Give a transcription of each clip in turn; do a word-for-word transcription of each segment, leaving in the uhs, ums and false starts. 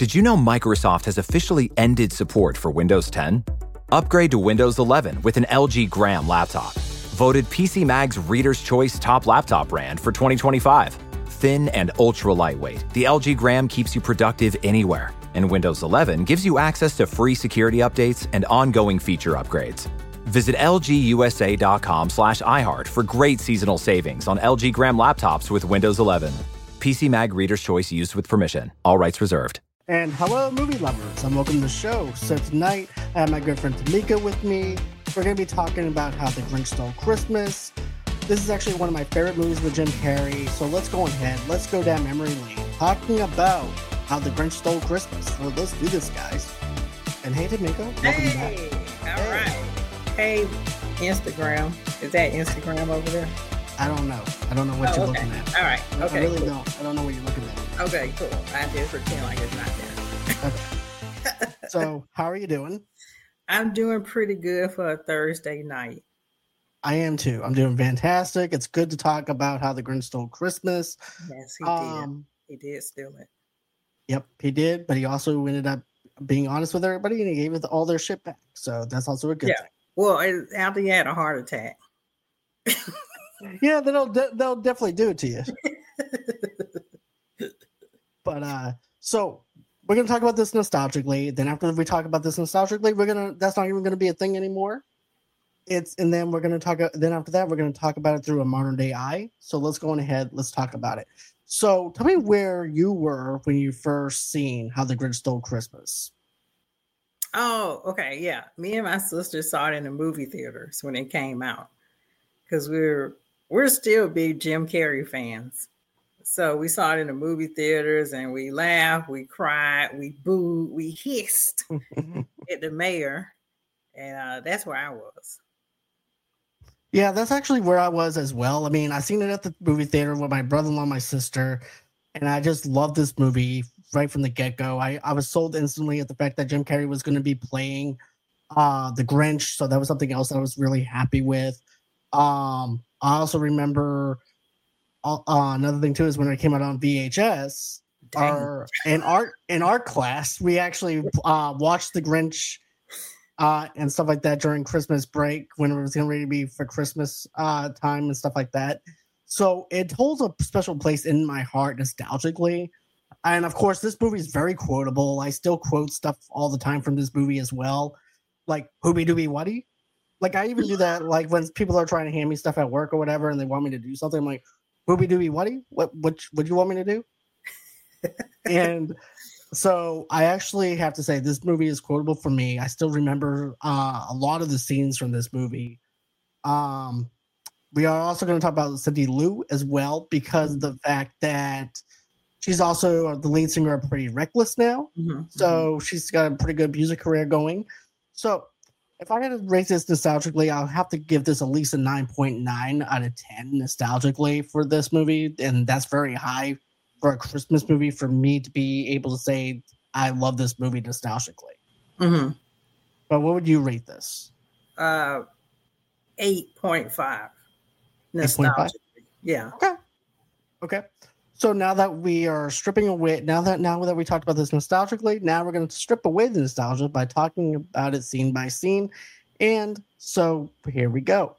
Did you know Microsoft has officially ended support for Windows ten? Upgrade to Windows eleven with an L G Gram laptop. Voted P C Mag's Reader's Choice Top Laptop Brand for twenty twenty-five. Thin and ultra lightweight, the L G Gram keeps you productive anywhere. And Windows eleven gives you access to free security updates and ongoing feature upgrades. Visit lgusa.com slash iHeart for great seasonal savings on L G Gram laptops with Windows eleven. P C Mag Reader's Choice used with permission. All rights reserved. And hello, movie lovers. I'm welcome to the show. So tonight, I have my good friend Tamika with me. We're going to be talking about How the Grinch Stole Christmas. This is actually one of my favorite movies with Jim Carrey. So let's go ahead. Let's go down memory lane. Talking about How the Grinch Stole Christmas. So let's do this, guys. And hey, Tamika, welcome hey, back. All right. Hey, Instagram. Is that Instagram over there? I don't know. I don't know what oh, you're okay. looking at. All right. Okay. I really cool. don't. I don't know what you're looking at. Okay, cool. I just pretend like it's not there. Okay. So, how are you doing? I'm doing pretty good for a Thursday night. I am too. I'm doing fantastic. It's good to talk about How the Grinch Stole Christmas. Yes, he um, did. He did steal it. Yep, he did. But he also ended up being honest with everybody, and he gave it all their shit back. So that's also a good yeah. thing. Well, it, after he had a heart attack. Yeah, they'll de- they'll definitely do it to you. But uh, so we're gonna talk about this nostalgically. Then after we talk about this nostalgically, we're gonna that's not even gonna be a thing anymore. It's and then we're gonna talk. Then after that, we're gonna talk about it through a modern day eye. So let's go on ahead. Let's talk about it. So tell me where you were when you first seen How the Grinch Stole Christmas. Oh, okay, yeah. Me and my sister saw it in the movie theaters when it came out because we're we're still big Jim Carrey fans. So we saw it in the movie theaters and we laughed, we cried, we booed, we hissed at the mayor. And uh, that's where I was. Yeah, that's actually where I was as well. I mean, I seen it at the movie theater with my brother-in-law, my sister, and I just loved this movie right from the get-go. I, I was sold instantly at the fact that Jim Carrey was going to be playing uh, the Grinch, so that was something else that I was really happy with. Um, I also remember... Uh, another thing too is when it came out on V H S, our, in art in art class, we actually uh, watched the Grinch uh, and stuff like that during Christmas break when it was getting ready to be for Christmas uh, time and stuff like that. So it holds a special place in my heart nostalgically. And of course, this movie is very quotable. I still quote stuff all the time from this movie as well, like "Hoobie Dooby Wuddy." Like I even do that, like when people are trying to hand me stuff at work or whatever, and they want me to do something, I'm like, "Hoobie Dooby Wuddy? What what what you want me to do?" And so I actually have to say this movie is quotable for me. I still remember uh, a lot of the scenes from this movie. Um, we are also going to talk about Cindy Lou as well because of the fact that she's also the lead singer of Pretty Reckless now. Mm-hmm. So she's got a pretty good music career going. So if I had to rate this nostalgically, I'll have to give this at least a nine point nine out of ten nostalgically for this movie. And that's very high for a Christmas movie for me to be able to say I love this movie nostalgically. Mm-hmm. But what would you rate this? Uh, eight point five. Nostalgically. Yeah. Okay. Okay. So now that we are stripping away, now that now that we talked about this nostalgically, now we're going to strip away the nostalgia by talking about it scene by scene. And so here we go.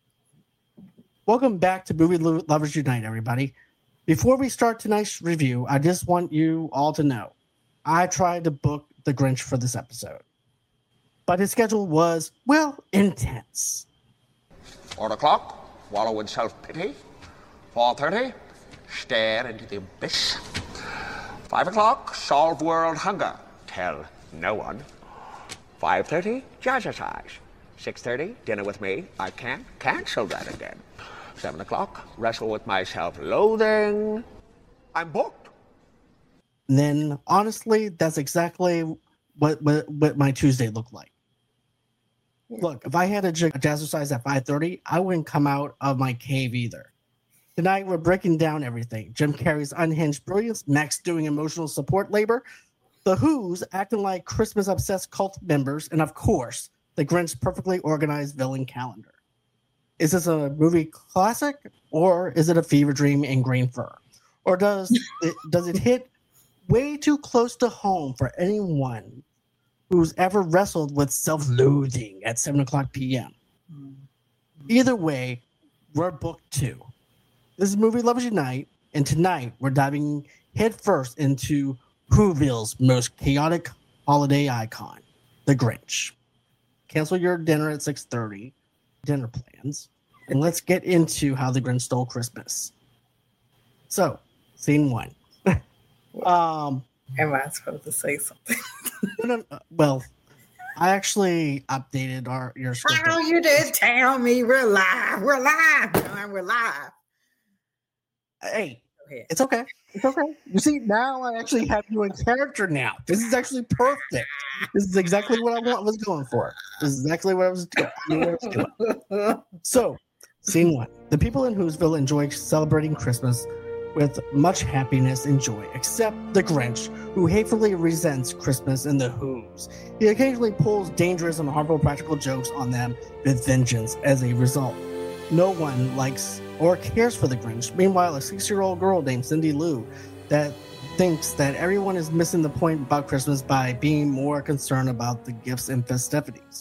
Welcome back to Movie Lovers Unite, everybody. Before we start tonight's review, I just want you all to know I tried to book the Grinch for this episode, but his schedule was, well, intense. Four o'clock, wallow in self-pity. Four thirty. Stare into the abyss. Five o'clock, solve world hunger. Tell no one. Five thirty, jazzercise. Six thirty, dinner with me. I can't cancel that again. Seven o'clock, wrestle with my self-loathing. I'm booked. And then, honestly, that's exactly what what, what my Tuesday looked like. Look, if I had a jazzercise at five thirty, I wouldn't come out of my cave either. Tonight, we're breaking down everything. Jim Carrey's unhinged brilliance, Max doing emotional support labor, the Who's acting like Christmas-obsessed cult members, and of course, the Grinch's perfectly organized villain calendar. Is this a movie classic, or is it a fever dream in green fur? Or does it, does it hit way too close to home for anyone who's ever wrestled with self-loathing at seven o'clock p.m. Either way, we're booked too. This is Movie Lovers Unite, and tonight we're diving headfirst into Whoville's most chaotic holiday icon, the Grinch. Cancel your dinner at six thirty, dinner plans, and let's get into how the Grinch stole Christmas. So, scene one. um, Am I supposed to say something? no, no, no, well, I actually updated our your script. Oh, you did tell me we're live. We're live. John, we're live. Hey, it's okay. It's okay. You see, now I actually have you in character now. This is actually perfect. This is exactly what I want, was going for. This is exactly what I was doing. I knew what I was doing. So, scene one. The people in Whoville enjoy celebrating Christmas with much happiness and joy, except the Grinch, who hatefully resents Christmas and the Whos. He occasionally pulls dangerous and harmful practical jokes on them with vengeance as a result. No one likes or cares for the Grinch. Meanwhile, a six-year-old girl named Cindy Lou that thinks that everyone is missing the point about Christmas by being more concerned about the gifts and festivities.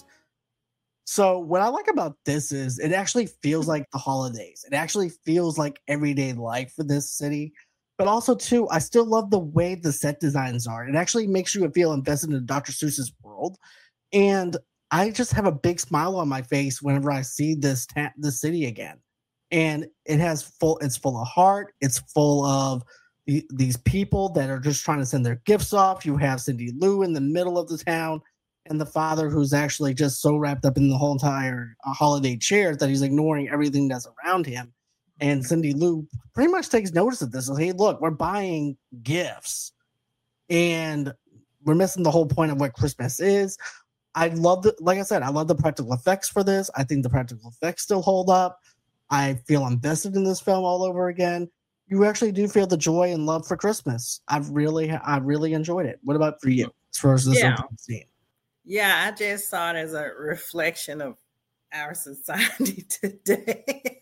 So what I like about this is it actually feels like the holidays. It actually feels like everyday life for this city. But also, too, I still love the way the set designs are. It actually makes you feel invested in Doctor Seuss's world. And I just have a big smile on my face whenever I see this ta- this city again. And it has full, it's full of heart. It's full of the, these people that are just trying to send their gifts off. You have Cindy Lou in the middle of the town, and the father who's actually just so wrapped up in the whole entire uh, holiday cheer that he's ignoring everything that's around him. And Cindy Lou pretty much takes notice of this. Says, hey, look, we're buying gifts, and we're missing the whole point of what Christmas is. I love the, like I said, I love the practical effects for this. I think the practical effects still hold up. I feel invested in this film all over again. You actually do feel the joy and love for Christmas. I've really, I really enjoyed it. What about for you as far as this Yeah. opening scene? Yeah, I just saw it as a reflection of our society today.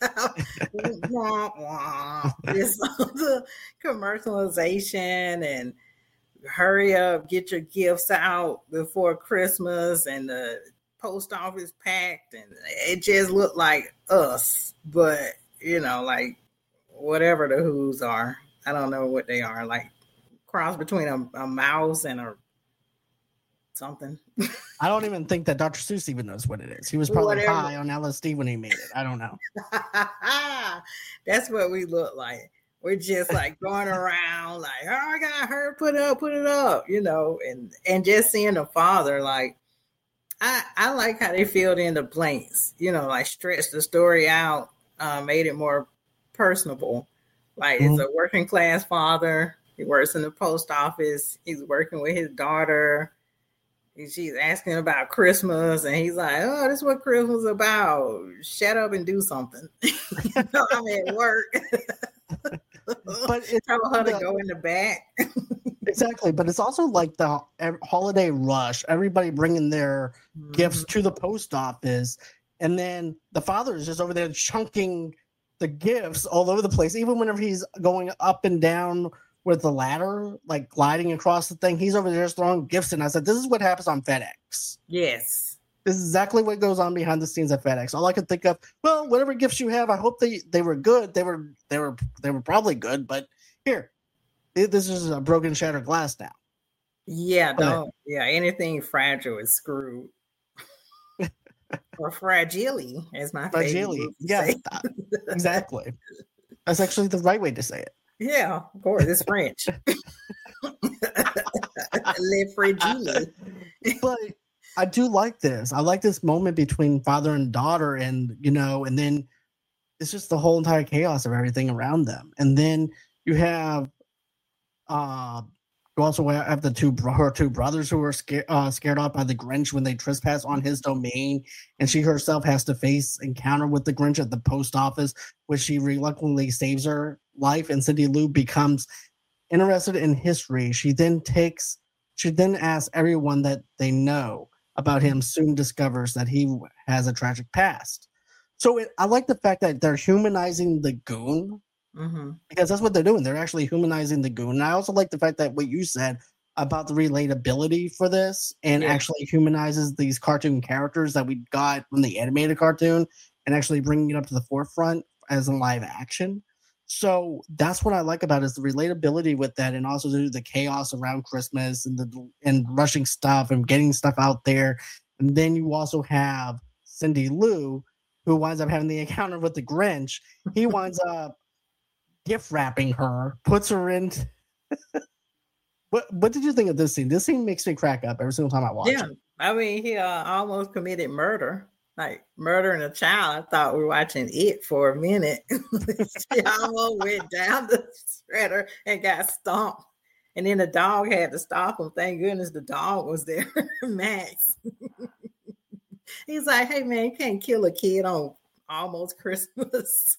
wah, wah. Just all the commercialization and hurry up, get your gifts out before Christmas, and the post office packed, and it just looked like us. But, you know, like whatever the Whos are, I don't know what they are, like cross between a, a mouse and a something. I don't even think that Doctor Seuss even knows what it is. He was probably Whatever. high on L S D when he made it. I don't know. That's what we look like. We're just like going around like, oh, I got her, put it up, put it up, you know, and and just seeing the father, like, I I like how they filled in the blanks, you know, like stretched the story out, uh, made it more personable. Like, mm-hmm. It's a working class father. He works in the post office. He's working with his daughter. She's asking about Christmas, and he's like, oh, this is what Christmas is about. Shut up and do something. You know, I'm at work. But it's tell her to the, go in the back. Exactly. But it's also like the holiday rush, everybody bringing their mm-hmm. gifts to the post office. And then the father is just over there chunking the gifts all over the place. Even whenever he's going up and down with the ladder, like gliding across the thing, he's over there just throwing gifts in. I said, this is what happens on FedEx. Yes. This is exactly what goes on behind the scenes at FedEx. All I could think of, well, whatever gifts you have, I hope they, they were good. They were they were they were probably good, but here, this is a broken, shattered glass now. Yeah, don't. Yeah, anything fragile is screwed. Or fragile, as my fragile. favorite. Yeah, that, exactly. That's actually the right way to say it. Yeah, of course, it's French. Le fragile. But I do like this. I like this moment between father and daughter, and you know, and then it's just the whole entire chaos of everything around them. And then you have, uh, you also have the two her two brothers who are scared uh, scared off by the Grinch when they trespass on his domain, and she herself has to face encounter with the Grinch at the post office, which she reluctantly saves her life. And Cindy Lou becomes interested in history. She then takes, she then asks everyone that they know about him, soon discovers that he has a tragic past. So it, I like the fact that they're humanizing the goon Mm-hmm. Because that's what they're doing. They're actually humanizing the goon. And I also like the fact that what you said about the relatability for this and Yeah. actually humanizes these cartoon characters that we got from the animated cartoon and actually bringing it up to the forefront as in live action. So that's what I like about it is the relatability with that, and also the chaos around Christmas and the and rushing stuff and getting stuff out there. And then you also have Cindy Lou, who winds up having the encounter with the Grinch. He winds up gift wrapping her, puts her in. What What did you think of this scene? This scene makes me crack up every single time I watch Yeah. it. I mean, he uh, almost committed murder, like murdering a child. I thought we were watching it for a minute. She almost went down the shredder and got stomped. And then the dog had to stop him. Thank goodness the dog was there, Max. He's like, hey, man, you can't kill a kid on almost Christmas.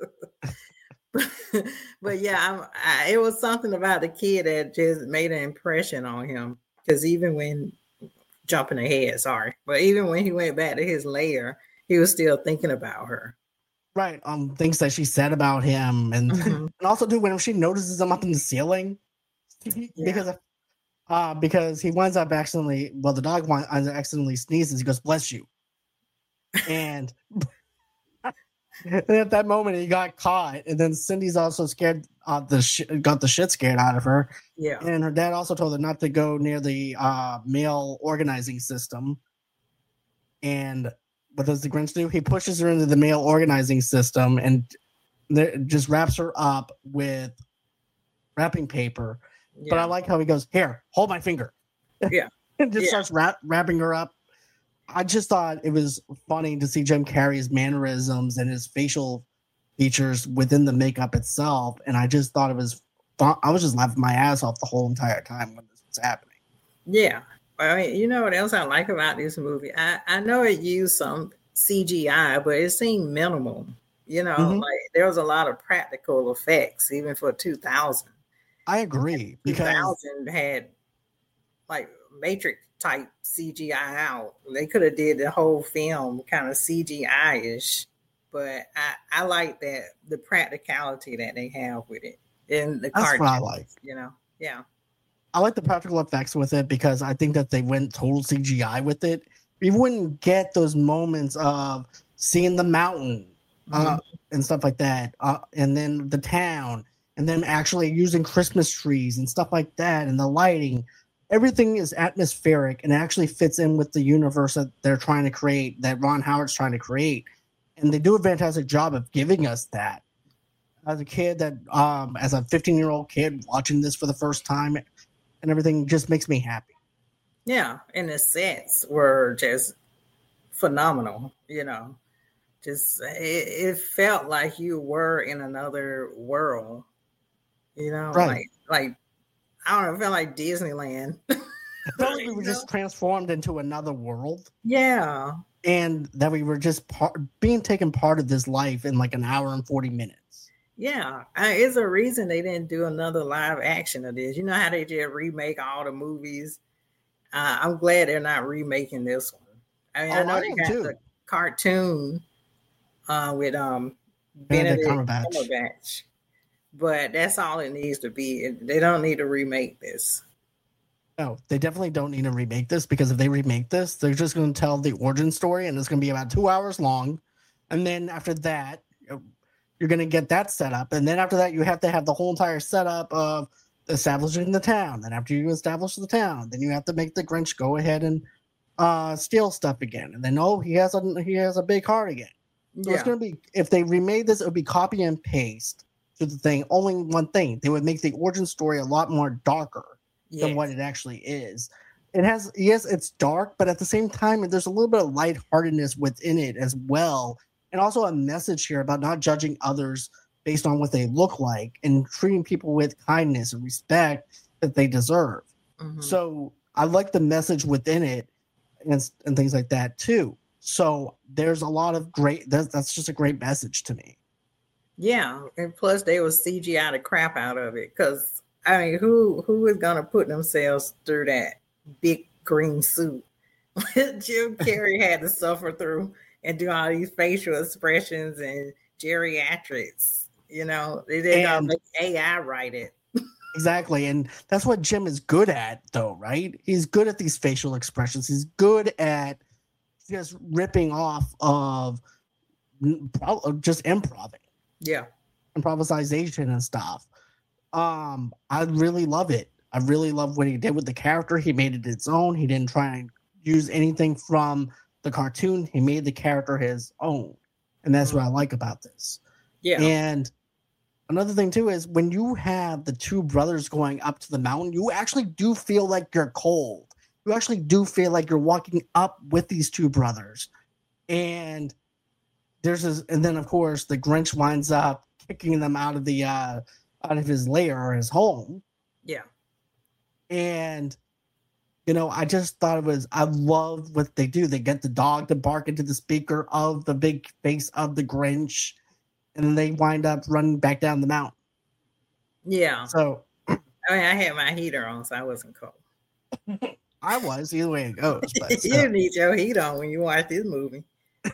But yeah, I'm, I, it was something about the kid that just made an impression on him. Because even when jumping ahead, sorry, but even when he went back to his lair, he was still thinking about her. Right. Um, things that she said about him, and Mhm. and also too when she notices him up in the ceiling, because of, uh because he winds up accidentally. Well, the dog winds accidentally sneezes. He goes, "Bless you," and. And at that moment, he got caught, and then Cindy's also scared. Uh, the sh- got the shit scared out of her, Yeah. and her dad also told her not to go near the uh, mail organizing system. And what does the Grinch do? He pushes her into the mail organizing system and th- just wraps her up with wrapping paper. Yeah. But I like how he goes, "Here, hold my finger." Yeah. And just Yeah. starts wrap- wrapping her up. I just thought it was funny to see Jim Carrey's mannerisms and his facial features within the makeup itself. And I just thought it was fun. I was just laughing my ass off the whole entire time when this was happening. Yeah. I mean, you know what else I like about this movie? I, I know it used some C G I, but it seemed minimal. You know, Mhm. like there was a lot of practical effects, even for two thousand. I agree because two thousand had like Matrix type C G I out. They could have did the whole film kind of C G I-ish, but I, I like that the practicality that they have with it in the that's cartoon. what I like. You know, yeah, I like the practical effects with it because I think that they went total C G I with it. You wouldn't get those moments of seeing the mountain uh, and stuff like that, uh, and then the town, and then actually using Christmas trees and stuff like that, and the lighting. Everything is atmospheric and actually fits in with the universe that they're trying to create, that Ron Howard's trying to create. And they do a fantastic job of giving us that. As a kid that, um, as a fifteen-year-old kid watching this for the first time and everything just makes me happy. yeah. And the sets were just phenomenal. You know, just it, it felt like you were in another world. You know, Right. like like I don't know, it felt like Disneyland. I felt like we were You just know? transformed into another world Yeah. and that we were just part, being taken part of this life in like an hour and forty minutes. Yeah, I, it's a reason they didn't do another live action of this. You know how they just remake all the movies? Uh, I'm glad they're not remaking this one. I mean, I Oh, know I they am got too. the cartoon uh, with um, Benedict Benedict Cumberbatch. Cumberbatch, but that's all it needs to be. It- They don't need to remake this. No, they definitely don't need to remake this because if they remake this, they're just going to tell the origin story and it's going to be about two hours long. And then after that, you're going to get that set up. And then after that, you have to have the whole entire setup of establishing the town. Then after you establish the town, then you have to make the Grinch go ahead and uh, steal stuff again. And then, oh, he has a he has a big heart again. So Yeah, it's going to be, if they remade this, it would be copy and paste to the thing. Only one thing, they would make the origin story a lot more darker than yes. what it actually is. It has, yes, it's dark, but at the same time, there's a little bit of lightheartedness within it as well. And also a message here about not judging others based on what they look like and treating people with kindness and respect that they deserve. Mhm. So I like the message within it and, and things like that too. So there's a lot of great, that's, that's just a great message to me. Yeah, and plus they was C G I the crap out of it because I mean, who who is gonna put themselves through that big green suit? Jim Carrey had to suffer through and do all these facial expressions and geriatrics. You know, they they got And- make A I write it. Exactly. And that's what Jim is good at, though, right? He's good at these facial expressions. He's good at just ripping off of just improv, Yeah. improvisation and stuff. Um, I really love it. I really love what he did with the character. He made it its own. He didn't try and use anything from the cartoon. He made the character his own. And that's what I like about this. Yeah. And another thing too is when you have the two brothers going up to the mountain, you actually do feel like you're cold. You actually do feel like you're walking up with these two brothers. And there's this, and then of course the Grinch winds up kicking them out of the uh out of his lair or his home. Yeah. And you know, I just thought it was, I love what they do. They get the dog to bark into the speaker of the big face of the Grinch, and then they wind up running back down the mountain. Yeah. So I mean, I had my heater on, so I wasn't cold. I was, either way it goes. But, You still. need your heat on when you watch this movie.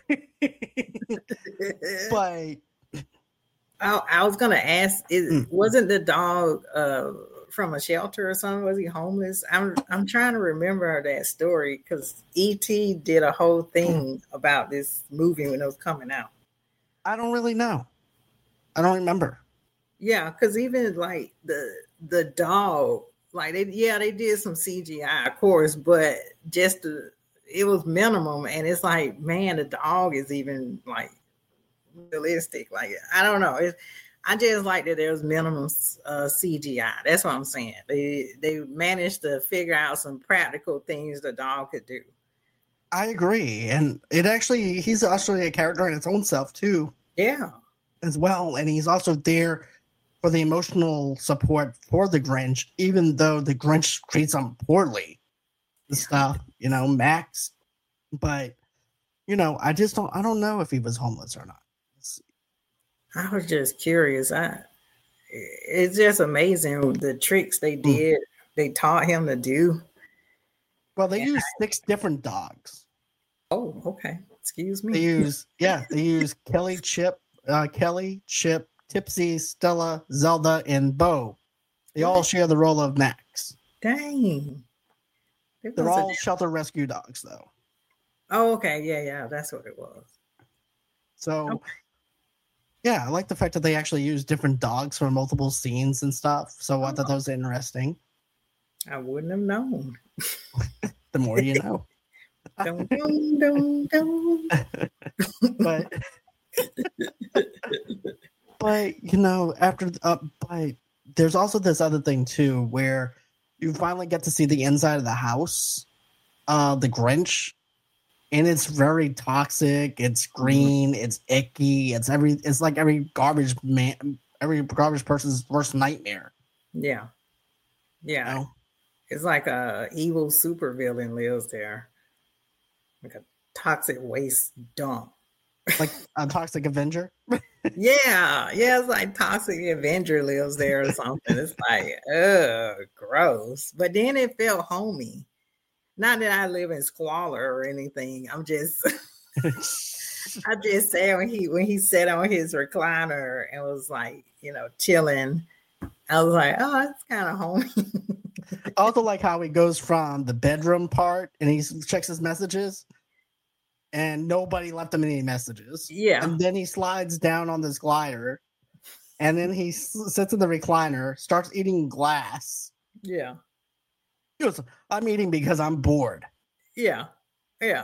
but I, I was gonna ask, is, Mm. wasn't the dog uh, from a shelter or something? Was he homeless? I'm I'm trying to remember that story because E T did a whole thing about this movie when it was coming out. I don't really know. I don't remember. Yeah, because even like the the dog, like they yeah they did some C G I, of course, but just the, it was minimum, and it's like, man, the dog is even like realistic. Like I don't know, it, I just like that there was minimum uh, C G I. That's what I'm saying. They they managed to figure out some practical things the dog could do. I agree. And it actually, he's actually a character in its own self too, Yeah, as well. And he's also there for the emotional support for the Grinch, even though the Grinch treats him poorly and stuff, you know, Max. But, you know, I just don't, I don't know if he was homeless or not. It's- I was just curious. I it's just amazing the tricks they did. They taught him to do. Well, they Yeah. use six different dogs. Oh, okay. Excuse me. They use, yeah, they use Kelly, Chip, uh, Kelly, Chip, Tipsy, Stella, Zelda, and Bo. They all share the role of Max. Dang. It They're was a all damn- shelter rescue dogs, though. Oh, okay. Yeah, yeah. That's what it was. So, Okay. yeah, I like the fact that they actually use different dogs for multiple scenes and stuff. So I thought that was interesting. I wouldn't have known. The more you know. Dun, dun, dun, dun. But, but you know, after, uh, but there's also this other thing too, where you finally get to see the inside of the house, uh, the Grinch, and it's very toxic. It's green. It's icky. It's every. It's like every garbage man, every garbage person's worst nightmare. Yeah. You Yeah. know? It's like a evil supervillain lives there. Like a toxic waste dump. Like a toxic Avenger. Yeah. Yeah, it's like Toxic Avenger lives there or something. It's like, ugh, gross. But then it felt homey. Not that I live in squalor or anything. I'm just I just said when he when he sat on his recliner and was like, you know, chilling. I was like, oh, that's kind of homey. I also like how he goes from the bedroom part and he checks his messages, and nobody left him any messages. Yeah. And then he slides down on this glider, and then he s- sits in the recliner, starts eating glass. Yeah. He goes, I'm eating because I'm bored. Yeah. Yeah.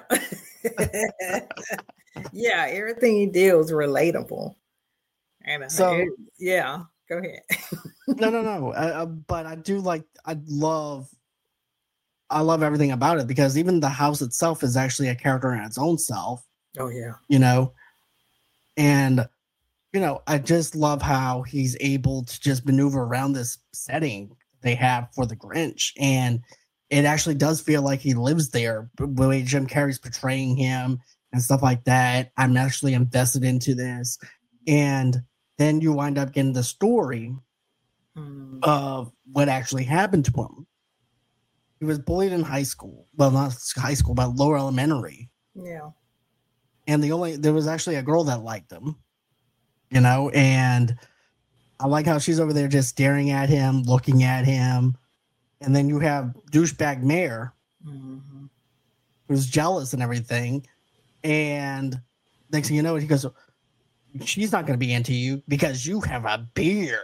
Yeah. Everything he did was relatable. And uh, So- it- yeah, go ahead. No, no, no. Uh, uh, but I do like, I love, I love everything about it, because even the house itself is actually a character in its own self, Oh, yeah. you know? And, you know, I just love how he's able to just maneuver around this setting they have for the Grinch. And it actually does feel like he lives there, the way Jim Carrey's portraying him and stuff like that. I'm actually invested into this. And then you wind up getting the story Mm, of what actually happened to him. He was bullied in high school. Well, not high school, but lower elementary. yeah. And the only there was actually a girl that liked him, you know, and I like how she's over there just staring at him, looking at him. And then you have douchebag Mayor, mm-hmm. who's jealous and everything. And next thing you know, he goes, she's not going to be into you because you have a beard.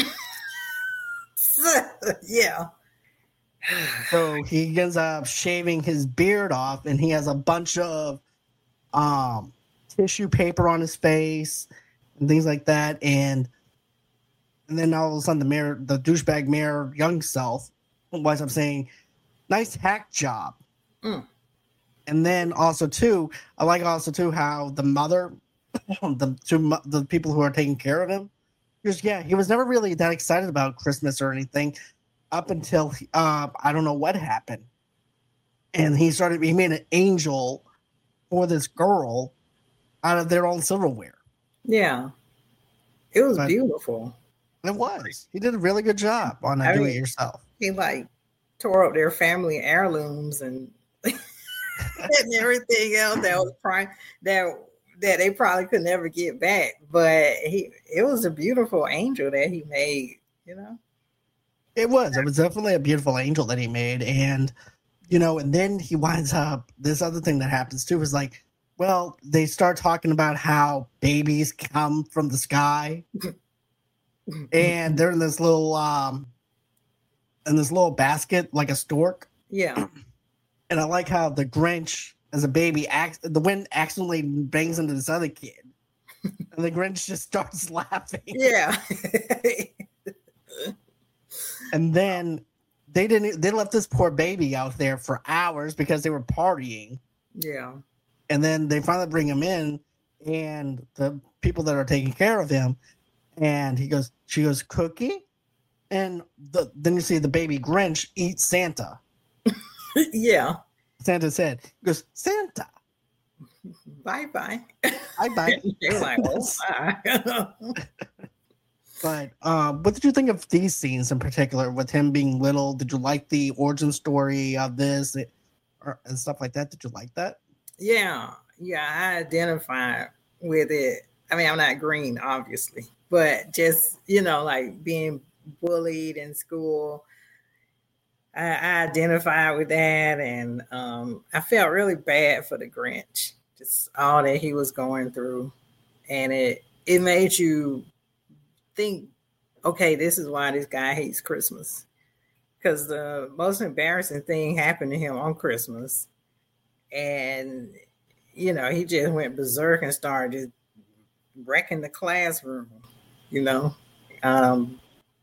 Yeah. So he ends up shaving his beard off, and he has a bunch of um, tissue paper on his face and things like that. And and then all of a sudden, the mayor, the douchebag mayor, young self, winds up saying, "Nice hack job." Mm. And then also too, I like also too how the mother, the two the people who are taking care of him, because yeah, he was never really that excited about Christmas or anything. Up until uh, I don't know what happened, and he started. He made an angel for this girl out of their own silverware. Yeah, it was but beautiful. It was. He did a really good job on I do mean, it yourself. He like tore up their family heirlooms and and everything else that was prime that that they probably could never get back. But he, it was a beautiful angel that he made. You know. It was. It was definitely a beautiful angel that he made. And, you know, and then he winds up, this other thing that happens too is like, well, they start talking about how babies come from the sky. And they're in this little, um, in this little basket, like a stork. Yeah. And I like how the Grinch, as a baby, acts, the wind accidentally bangs into this other kid. And the Grinch just starts laughing. Yeah. And then they didn't. They left this poor baby out there for hours because they were partying. Yeah. And then they finally bring him in, and the people that are taking care of him, and he goes, she goes, Cookie, and the, then you see the baby Grinch eat Santa. Yeah. Santa said, he goes, Santa. Bye bye. Bye bye. You're like, oh bye. But uh, what did you think of these scenes in particular with him being little? Did you like the origin story of this it, or, and stuff like that? Did you like that? Yeah. Yeah, I identify with it. I mean, I'm not green, obviously, but just, you know, like being bullied in school, I, I identify with that. And um, I felt really bad for the Grinch, just all that he was going through. And it, it made you think, okay, this is why this guy hates Christmas, because the most embarrassing thing happened to him on Christmas, and you know he just went berserk and started just wrecking the classroom, you know, um,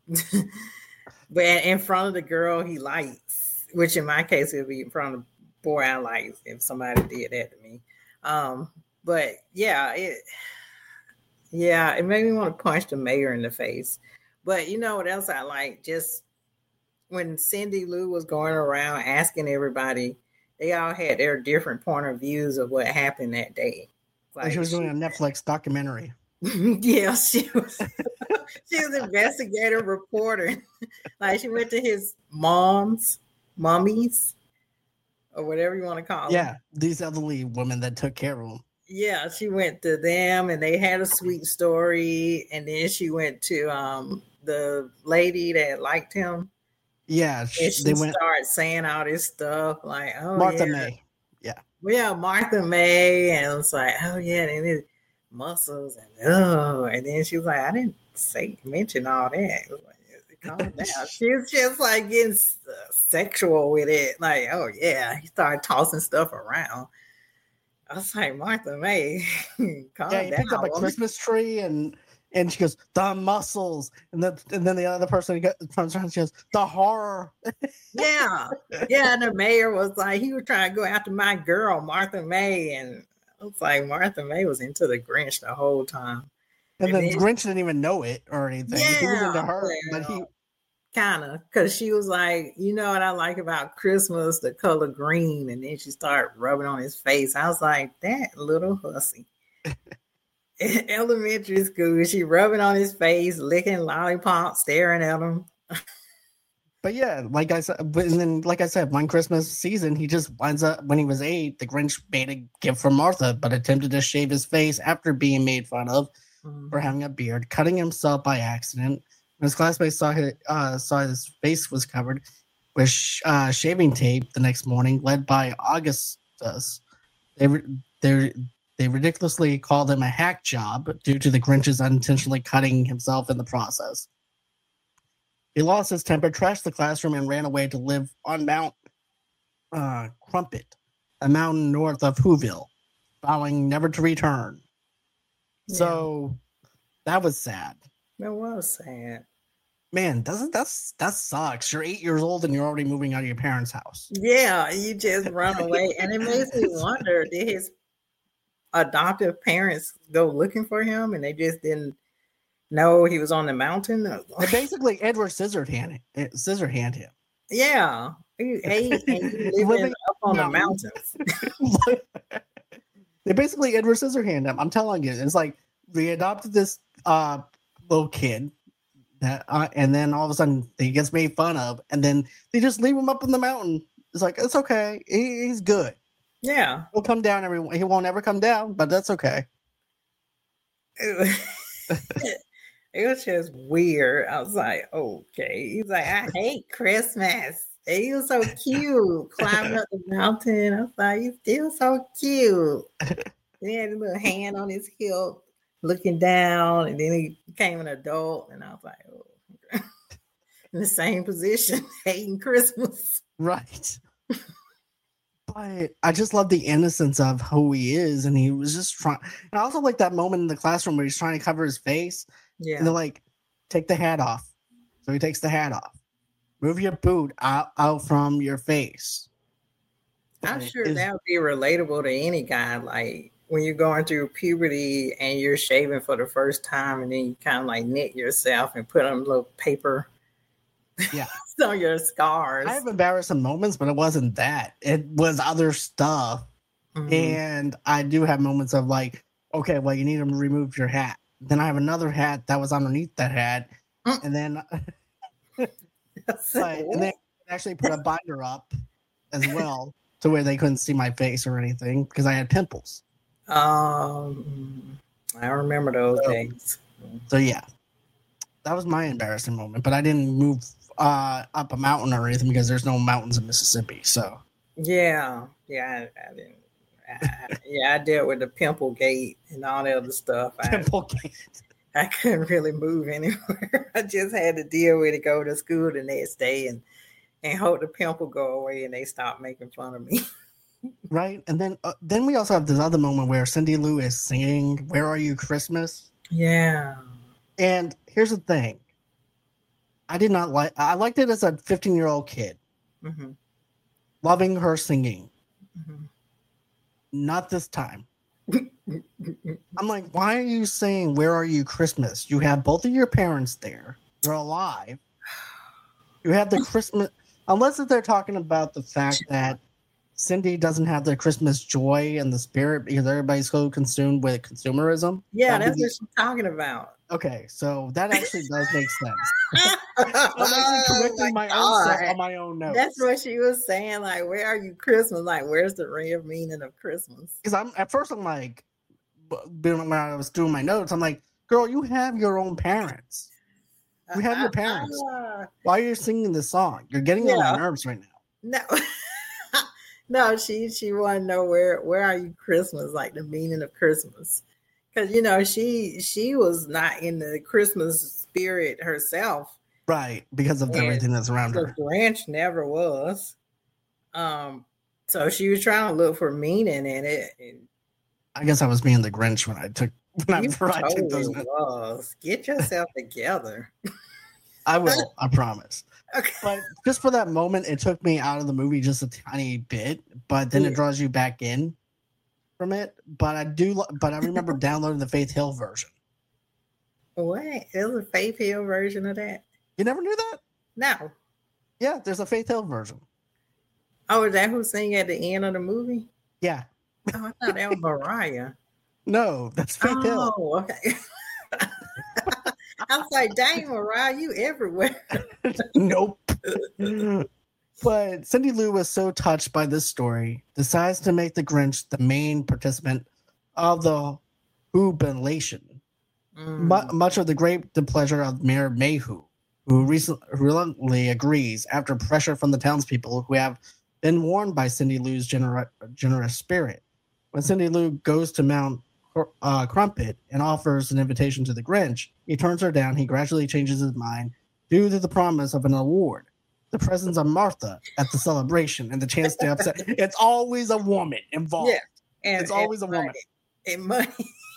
but in front of the girl he likes, which in my case it would be in front of the boy I like if somebody did that to me. Um, but yeah, it. Yeah, it made me want to punch the mayor in the face. But you know what else I like? Just when Cindy Lou was going around asking everybody, they all had their different point of views of what happened that day. Like she was doing a Netflix documentary. Yeah, she was. She was an investigative reporter. Like she went to his mom's, mummies, or whatever you want to call them. Yeah, these elderly women that took care of him. Yeah, she went to them and they had a sweet story. And then she went to um, the lady that liked him. Yeah. She, and she they went, started saying all this stuff like, oh, Martha yeah. May. Yeah. Well, yeah, Martha May. And it's like, oh, yeah, and his muscles. And oh, and then she was like, I didn't say, mention all that. It was like, calm down. She was just like getting uh, sexual with it. Like, oh, yeah. He started tossing stuff around. I was like, Martha May, calm yeah, he down. picked up a Christmas tree and and she goes, the muscles. And then and then the other person turns around and she goes, the horror. Yeah. Yeah. And the mayor was like, he was trying to go after my girl, Martha May. And I was like, Martha May was into the Grinch the whole time. And, and then the Grinch didn't even know it or anything. Yeah, he was into her, well, but he kind of, because she was like, you know what I like about Christmas, the color green. And then she started rubbing on his face. I was like, that little hussy. In elementary school, she rubbing on his face, licking lollipops, staring at him. But yeah, like I said, and then like I said, one Christmas season, he just winds up, when he was eight, the Grinch made a gift for Martha, but attempted to shave his face after being made fun of. mm-hmm. for having a beard, cutting himself by accident. When his classmates saw his, uh, saw his face was covered with sh- uh, shaving tape the next morning, led by Augustus. They re- they they ridiculously called him a hack job due to the Grinch's unintentionally cutting himself in the process. He lost his temper, trashed the classroom, and ran away to live on Mount uh, Crumpet, a mountain north of Whoville, vowing never to return. Yeah. So that was sad. That was sad. Man, doesn't that's that sucks? You're eight years old and you're already moving out of your parents' house. Yeah, you just run away, and it makes me wonder: did his adoptive parents go looking for him, and they just didn't know he was on the mountain? They basically Edward Scissorhand Scissorhand him. Yeah, he, he, he living up on the mountains. They basically Edward Scissorhand him. I'm telling you, it's like we adopted this uh, little kid. That, uh, and then all of a sudden he gets made fun of, and then they just leave him up in the mountain. It's like, it's okay. He, he's good. Yeah. He'll come down every he won't ever come down, but that's okay. It was, it was just weird. I was like, okay. He's like, I hate Christmas. And he was so cute, climbing up the mountain. I was like, he's still so cute. He had a little hand on his hip, looking down, and then he became an adult, and I was like, oh, in the same position, hating Christmas. Right. But I just love the innocence of who he is, and he was just trying. And I also like that moment in the classroom where he's trying to cover his face, yeah. and they're like, take the hat off. So he takes the hat off. Move your boot out, out from your face. I'm and sure that would be relatable to any guy, like, when you're going through puberty and you're shaving for the first time, and then you kind of like knit yourself and put on a little paper yeah. on your scars. I have embarrassing moments, but it wasn't that. It was other stuff. Mm-hmm. And I do have moments of like, okay, well, you need to remove your hat. Then I have another hat that was underneath that hat. Mm-hmm. And then but, and then actually put a binder up as well to where they couldn't see my face or anything because I had pimples. Um, I remember those so, days. So yeah, that was my embarrassing moment. But I didn't move uh, up a mountain or anything because there's no mountains in Mississippi. So yeah, yeah, I, I didn't. I, yeah, I dealt with the pimple gate and all that other stuff. Pimple I, gate. I couldn't really move anywhere. I just had to deal with it, go to school the next day, and and hope the pimple go away, and they stop making fun of me. Right, and then uh, then we also have this other moment where Cindy Lou is singing "Where Are You, Christmas?" Yeah, and here's the thing: I did not like. I liked it as a fifteen-year-old kid, mm-hmm. loving her singing. Mm-hmm. Not this time. I'm like, why are you saying "Where Are You, Christmas"? You have both of your parents there. You're alive. You have the Christmas, unless they're talking about the fact that Cindy doesn't have the Christmas joy and the spirit because everybody's so consumed with consumerism. Yeah, that's what she's talking about. Okay, so that actually does make sense. I'm actually correcting oh my, my own self on my own notes. That's what she was saying. Like, where are you, Christmas? Like, where's the real meaning of Christmas? Because I'm at first I'm like, when I was doing my notes, I'm like, girl, you have your own parents. You have your parents. Uh, Why are you singing this song? You're getting yeah. on my nerves right now. No. No, she she wanted to know where where are you Christmas, like the meaning of Christmas, because you know she she was not in the Christmas spirit herself, right? Because of everything that's around the her. The Grinch never was, um. So she was trying to look for meaning in it. And I guess I was being the Grinch when I took when I, totally I took those. Was. Get yourself together. I will. I promise. Okay. But just for that moment, it took me out of the movie just a tiny bit, but then yeah. it draws you back in from it. But I do, but I remember downloading the Faith Hill version. What? There's a Faith Hill version of that? You never knew that? No. Yeah, there's a Faith Hill version. Oh, is that who sang at the end of the movie? Yeah. Oh, I thought that was Mariah. No, that's Faith oh, Hill. Oh, okay. I was like, dang, Mariah, you everywhere. Nope. But Cindy Lou was so touched by this story, decides to make the Grinch the main participant of the jubilation. Mm. Mu- much of the great displeasure of Mayor Mayhew, who recently reluctantly agrees after pressure from the townspeople who have been warned by Cindy Lou's gener- generous spirit. When Cindy Lou goes to Mount uh, Crumpet and offers an invitation to the Grinch, he turns her down. He gradually changes his mind due to the promise of an award, the presence of Martha at the celebration, and the chance to upset. It's always a woman involved. Yeah. And, it's always and a woman. Money. And money.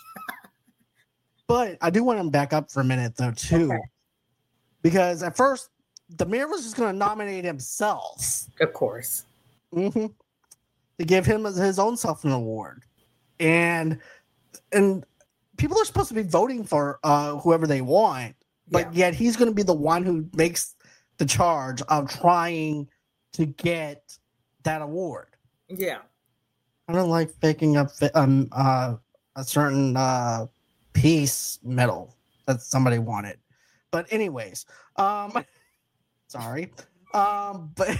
But I do want to back up for a minute, though, too. Okay. Because at first, the mayor was just going to nominate himself. Of course. Mm-hmm. To give him his own self an award. And and people are supposed to be voting for uh, whoever they want. But Yeah. yet he's going to be the one who makes the charge of trying to get that award. Yeah. I don't like picking up um, uh, a certain uh, peace medal that somebody wanted. But anyways, um, sorry. Um, but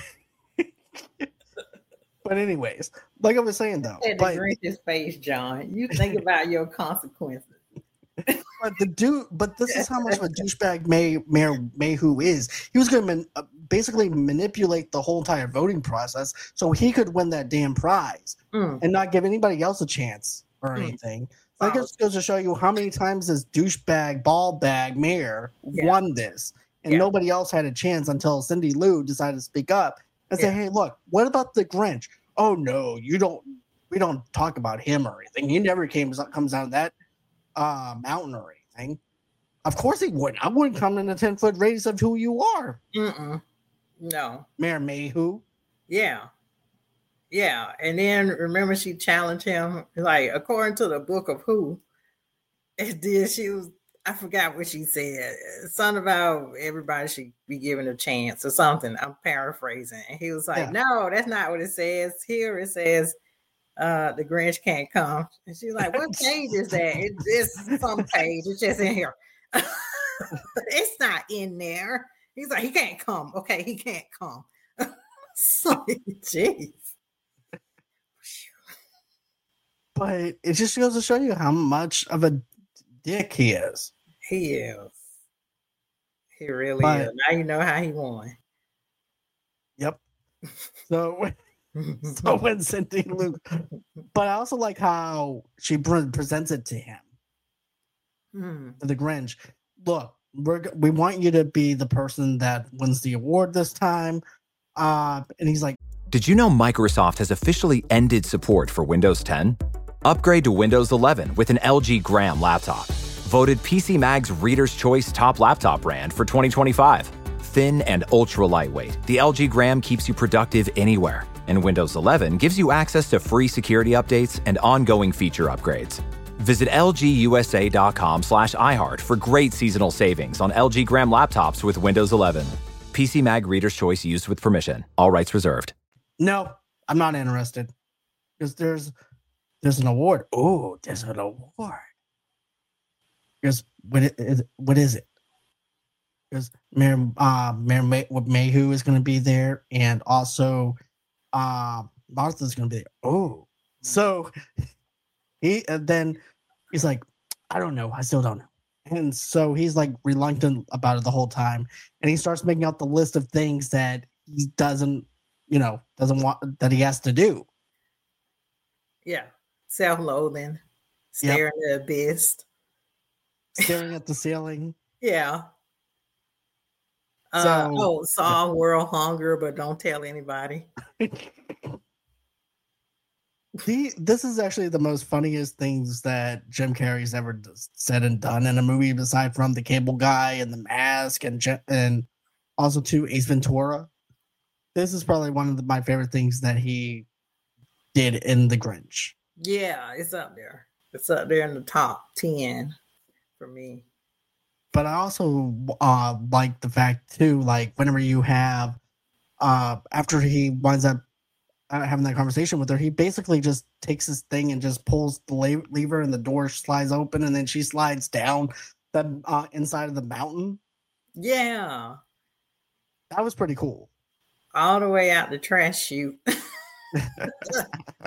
but anyways, like I was saying though, And but, the Grinch's face, John. You think about your consequences. but the dude, but this is how much of a douchebag May Mayor Mayhew is. He was going to man, uh, basically manipulate the whole entire voting process so he could win that damn prize Mm. and not give anybody else a chance or Mm. anything. That Wow. just goes to show you how many times this douchebag ball bag mayor Yeah. won this, and Yeah. nobody else had a chance until Cindy Lou decided to speak up and say, Yeah. "Hey, look, what about the Grinch? Oh no, you don't. We don't talk about him or anything. He never came comes down that uh, mountain or anything. Of course he wouldn't. I wouldn't come in a ten foot radius of who you are, Mm-mm. No. Mayor Mayhew." Yeah. Yeah. And then remember she challenged him, like, according to the book of who, and then she was, I forgot what she said. Something about everybody should be given a chance or something. I'm paraphrasing. And he was like, Yeah. no, that's not what it says. Here it says uh the Grinch can't come. And she's like, what page is that? It, it's some page. It's just in here. It's not in there. He's like, he can't come. Okay, he can't come. So, jeez. But it just goes to show you how much of a dick he is. He is. He really But- is. Now you know how he won. Yep. So, so when Cindy Lou, but I also like how she pre- presents it to him, Mm. to the Grinch. Look, we're g- we want you to be the person that wins the award this time. Uh, and he's like, Did you know Microsoft has officially ended support for Windows ten? Upgrade to Windows eleven with an L G Gram laptop. Voted P C Mag's Reader's Choice Top Laptop Brand for twenty twenty-five. Thin and ultra lightweight, the L G Gram keeps you productive anywhere. And Windows eleven gives you access to free security updates and ongoing feature upgrades. Visit lgusa.com slash iHeart for great seasonal savings on L G Gram laptops with Windows eleven. P C Mag Reader's Choice used with permission. All rights reserved. "No, I'm not interested because there's there's an award. Oh, there's an award. Because what it is? What is it? Because Mayor uh, Mayor May, Mayhew is going to be there, and also uh, Martha's going to be there. Oh, so he and then he's like, I don't know, I still don't know. And so he's like reluctant about it the whole time, and he starts making out the list of things that he doesn't, you know, doesn't want that he has to do. Yeah. Self-loathing. Staring at the abyss. Staring at the ceiling. Yeah. Uh, So- oh, solve world hunger, but don't tell anybody. The, this is actually the most funniest things that Jim Carrey's ever d- said and done in a movie, aside from the Cable Guy and the Mask and Je- and also to Ace Ventura. This is probably one of the, my favorite things that he did in The Grinch. Yeah, it's up there. It's up there in the top ten for me. But I also uh, like the fact too, like whenever you have uh, after he winds up uh, having that conversation with her, he basically just takes this thing and just pulls the la- lever, and the door slides open, and then she slides down the uh, inside of the mountain. Yeah. That was pretty cool. All the way out the trash chute.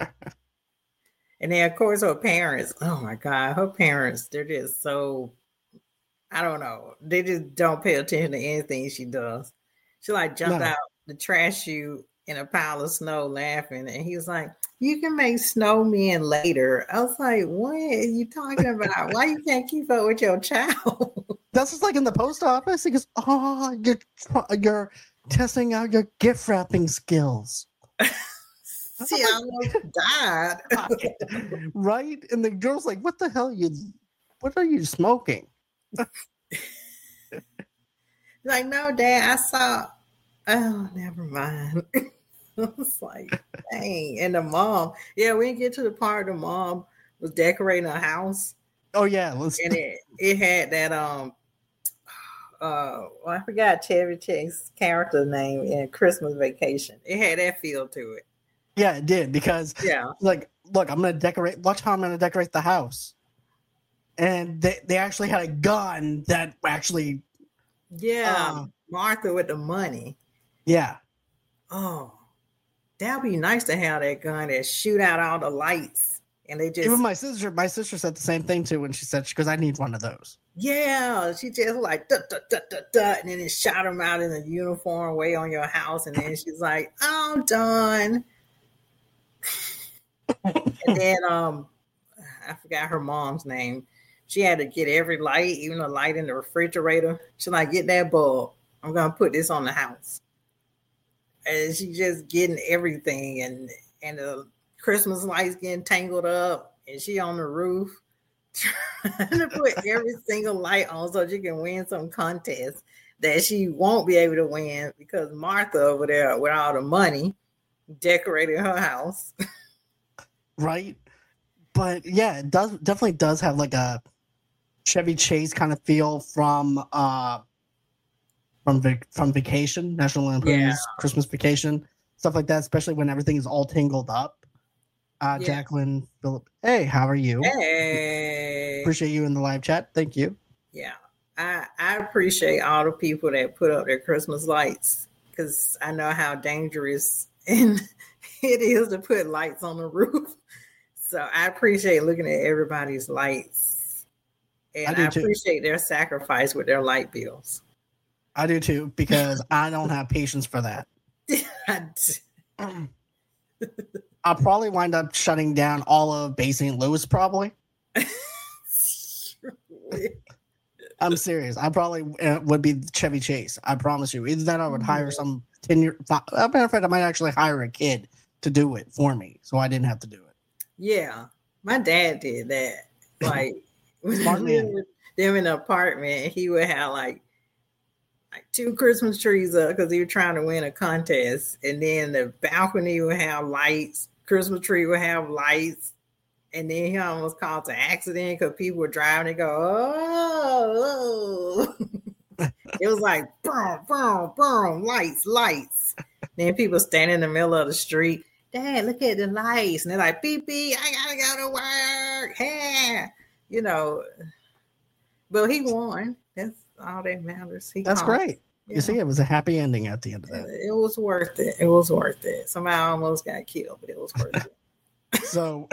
And then, of course, her parents. Oh my God, her parents, they're just so I don't know. They just don't pay attention to anything she does. She like jumped No. out the trash chute in a pile of snow laughing. And he was like, you can make snowmen later. I was like, what are you talking about? Why you can't keep up with your child? That's just like in the post office. He goes, oh, you're, tr- you're testing out your gift wrapping skills. She almost died. Right? And the girl's like, what the hell are you, what are you smoking? Like, no, Dad, I saw. Oh, never mind. I was like, dang. And the mom, yeah, we didn't get to the part the mom was decorating a house. Oh, yeah. Let's, And it, it had that, um, uh, well, I forgot Chevy Chase's character name in Christmas Vacation. It had that feel to it. yeah, it did because, Yeah. like, look, I'm going to decorate, watch how I'm going to decorate the house. And they, they actually had a gun that actually, Yeah. Uh, Martha with the money. yeah. Oh, that'd be nice to have that gun that shoot out all the lights. And they just, Even my sister, my sister said the same thing too when she said, because I need one of those. yeah, she just like, duh, duh, duh, duh, duh, and then it shot him out in a uniform way on your house. And then she's like, I'm done. And then um, I forgot her mom's name. She had to get every light, even the light in the refrigerator. She's like, get that bulb. I'm going to put this on the house. And she just getting everything. And, and the Christmas lights getting tangled up. And she on the roof trying to put every single light on so she can win some contest that she won't be able to win because Martha over there with all the money decorated her house. Right? But yeah, it does definitely does have like a Chevy Chase kind of feel from uh from vac- from Vacation, National Lampoon's Yeah. Christmas Vacation, stuff like that, especially when everything is all tangled up. Uh Yeah. Jacqueline Phillip, hey, how are you? Hey. Appreciate you in the live chat. Thank you. Yeah. I, I appreciate all the people that put up their Christmas lights because I know how dangerous and it is to put lights on the roof. So I appreciate looking at everybody's lights. And I do I, too. appreciate their sacrifice with their light bills. I do too, because I don't have patience for that. I d- I'll probably wind up shutting down all of Bay Saint Louis, probably. I'm serious. I probably uh, would be Chevy Chase. I promise you. Either that or I would hire some ten year. As a matter of fact, I might actually hire a kid to do it for me, so I didn't have to do it. Yeah, my dad did that. Like when Smart we man. were with them in the apartment, he would have like like two Christmas trees up because he was trying to win a contest, and then the balcony would have lights. Christmas tree would have lights, and then he almost caused an accident because people were driving and go, oh, oh. It was like boom, boom, boom, lights, lights. Then people standing in the middle of the street. Dad, look at the lights. And they're like, beep, beep, I gotta go to work. Yeah. You know, but he won. That's all that matters. He That's called. great. Yeah. You see, it was a happy ending at the end of that. It was worth it. It was worth it. Somebody almost got killed, but it was worth it. So,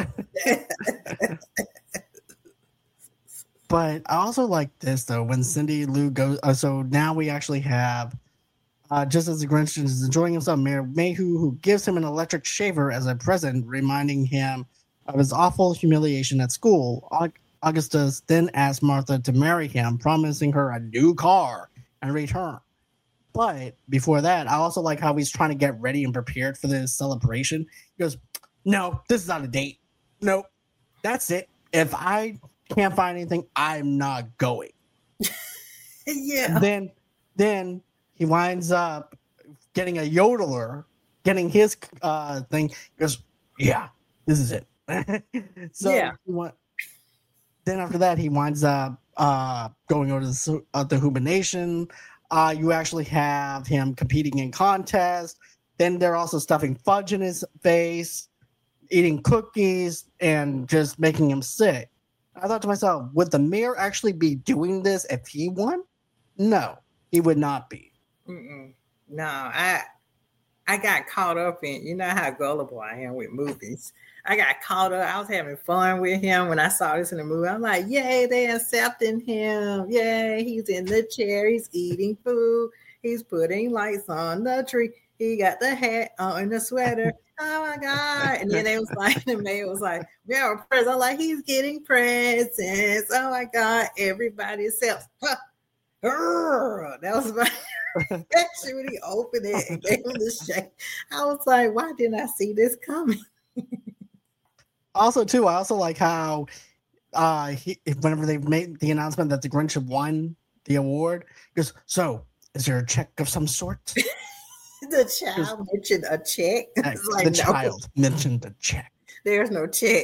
but I also like this though when Cindy Lou goes. Uh, so now we actually have, uh, just as the Grinch is enjoying himself, Mayor Mayhew, who gives him an electric shaver as a present, reminding him of his awful humiliation at school. Aug- Augustus then asks Martha to marry him, promising her a new car and return. But before that, I also like how he's trying to get ready and prepared for this celebration. He goes, no, this is not a date. Nope. That's it. If I can't find anything, I'm not going. Yeah. And then then he winds up getting a yodeler, getting his uh thing. He goes, yeah, this is it. So Yeah. he went, then after that, he winds up uh going over to the, uh, the Human Nation. Uh, you actually have him competing in contests. Then they're also stuffing fudge in his face, eating cookies, and just making him sick. I thought to myself, would the mayor actually be doing this if he won? No, he would not be. Mm-mm. No, I I got caught up in, you know how gullible I am with movies. I got caught up. I was having fun with him when I saw this in the movie. I'm like, yay, they're accepting him. Yay, he's in the chair. He's eating food. He's putting lights on the tree. He got the hat on and the sweater. Oh my God. And then it was like, the mail was like, yeah, presents. I'm like, he's getting presents. Oh my God. Everybody accepts. Huh. That was my reaction when he opened it and gave him the shake. I was like, why didn't I see this coming? Also, too, I also like how uh, he, whenever they made the announcement that the Grinch had won the award, he goes, so is there a check of some sort? The child mentioned a check. Like, the no. child mentioned a check. There's no check.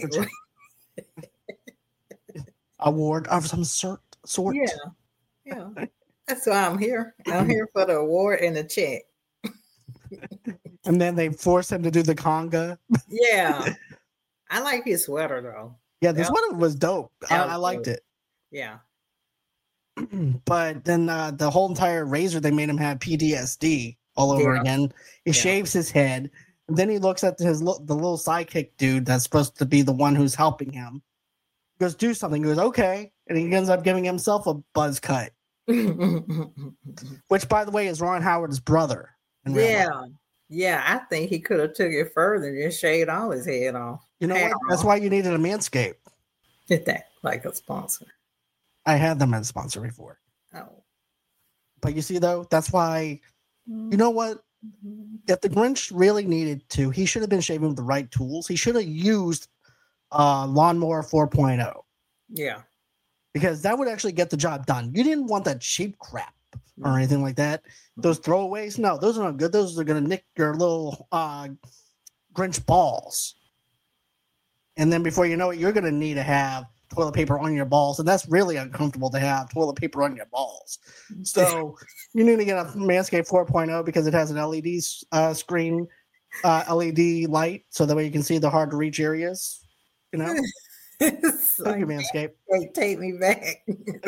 Award of some sort. sort. Yeah. Yeah. That's why I'm here. I'm here for the award and the check. And then they force him to do the conga. Yeah. I like his sweater though. Yeah, the sweater was dope. I, was I liked dope. it. Yeah. But then uh, the whole entire razor, they made him have P T S D all over yeah. again. He yeah. shaves his head. And then he looks at his the little sidekick dude that's supposed to be the one who's helping him. He goes, do something. He goes, okay. And he ends up giving himself a buzz cut. Which, by the way, is Ron Howard's brother. Yeah. Yeah, I think he could have took it further and just shaved all his head off. You know what? Off. That's why you needed a Manscaped. Did that like a sponsor? I had them as a sponsor before. Oh. But you see, though, that's why, you know what? If the Grinch really needed to, he should have been shaving with the right tools. He should have used uh, Lawnmower four point oh. Yeah. Because that would actually get the job done. You didn't want that cheap crap or anything like that. Those throwaways, no, those are not good. Those are going to nick your little uh, Grinch balls. And then before you know it, you're going to need to have toilet paper on your balls. And that's really uncomfortable to have toilet paper on your balls. So you need to get a Manscaped four point oh because it has an L E D uh, screen, uh, L E D light. So that way you can see the hard to reach areas. You know? It's Thank you, Manscaped. They take me back.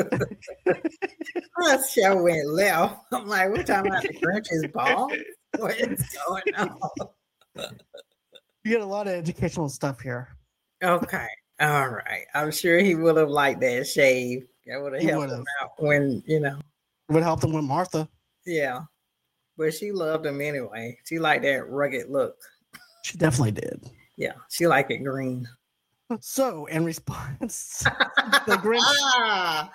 That show went left. I'm like, we're talking about the Grinch's ball? What is going on? You get a lot of educational stuff here. Okay. All right. I'm sure he would have liked that shave. That would have helped would've. him out when, you know. It would help him with Martha. Yeah. But she loved him anyway. She liked that rugged look. She definitely did. Yeah. She liked it green. So, in response, the Grinch,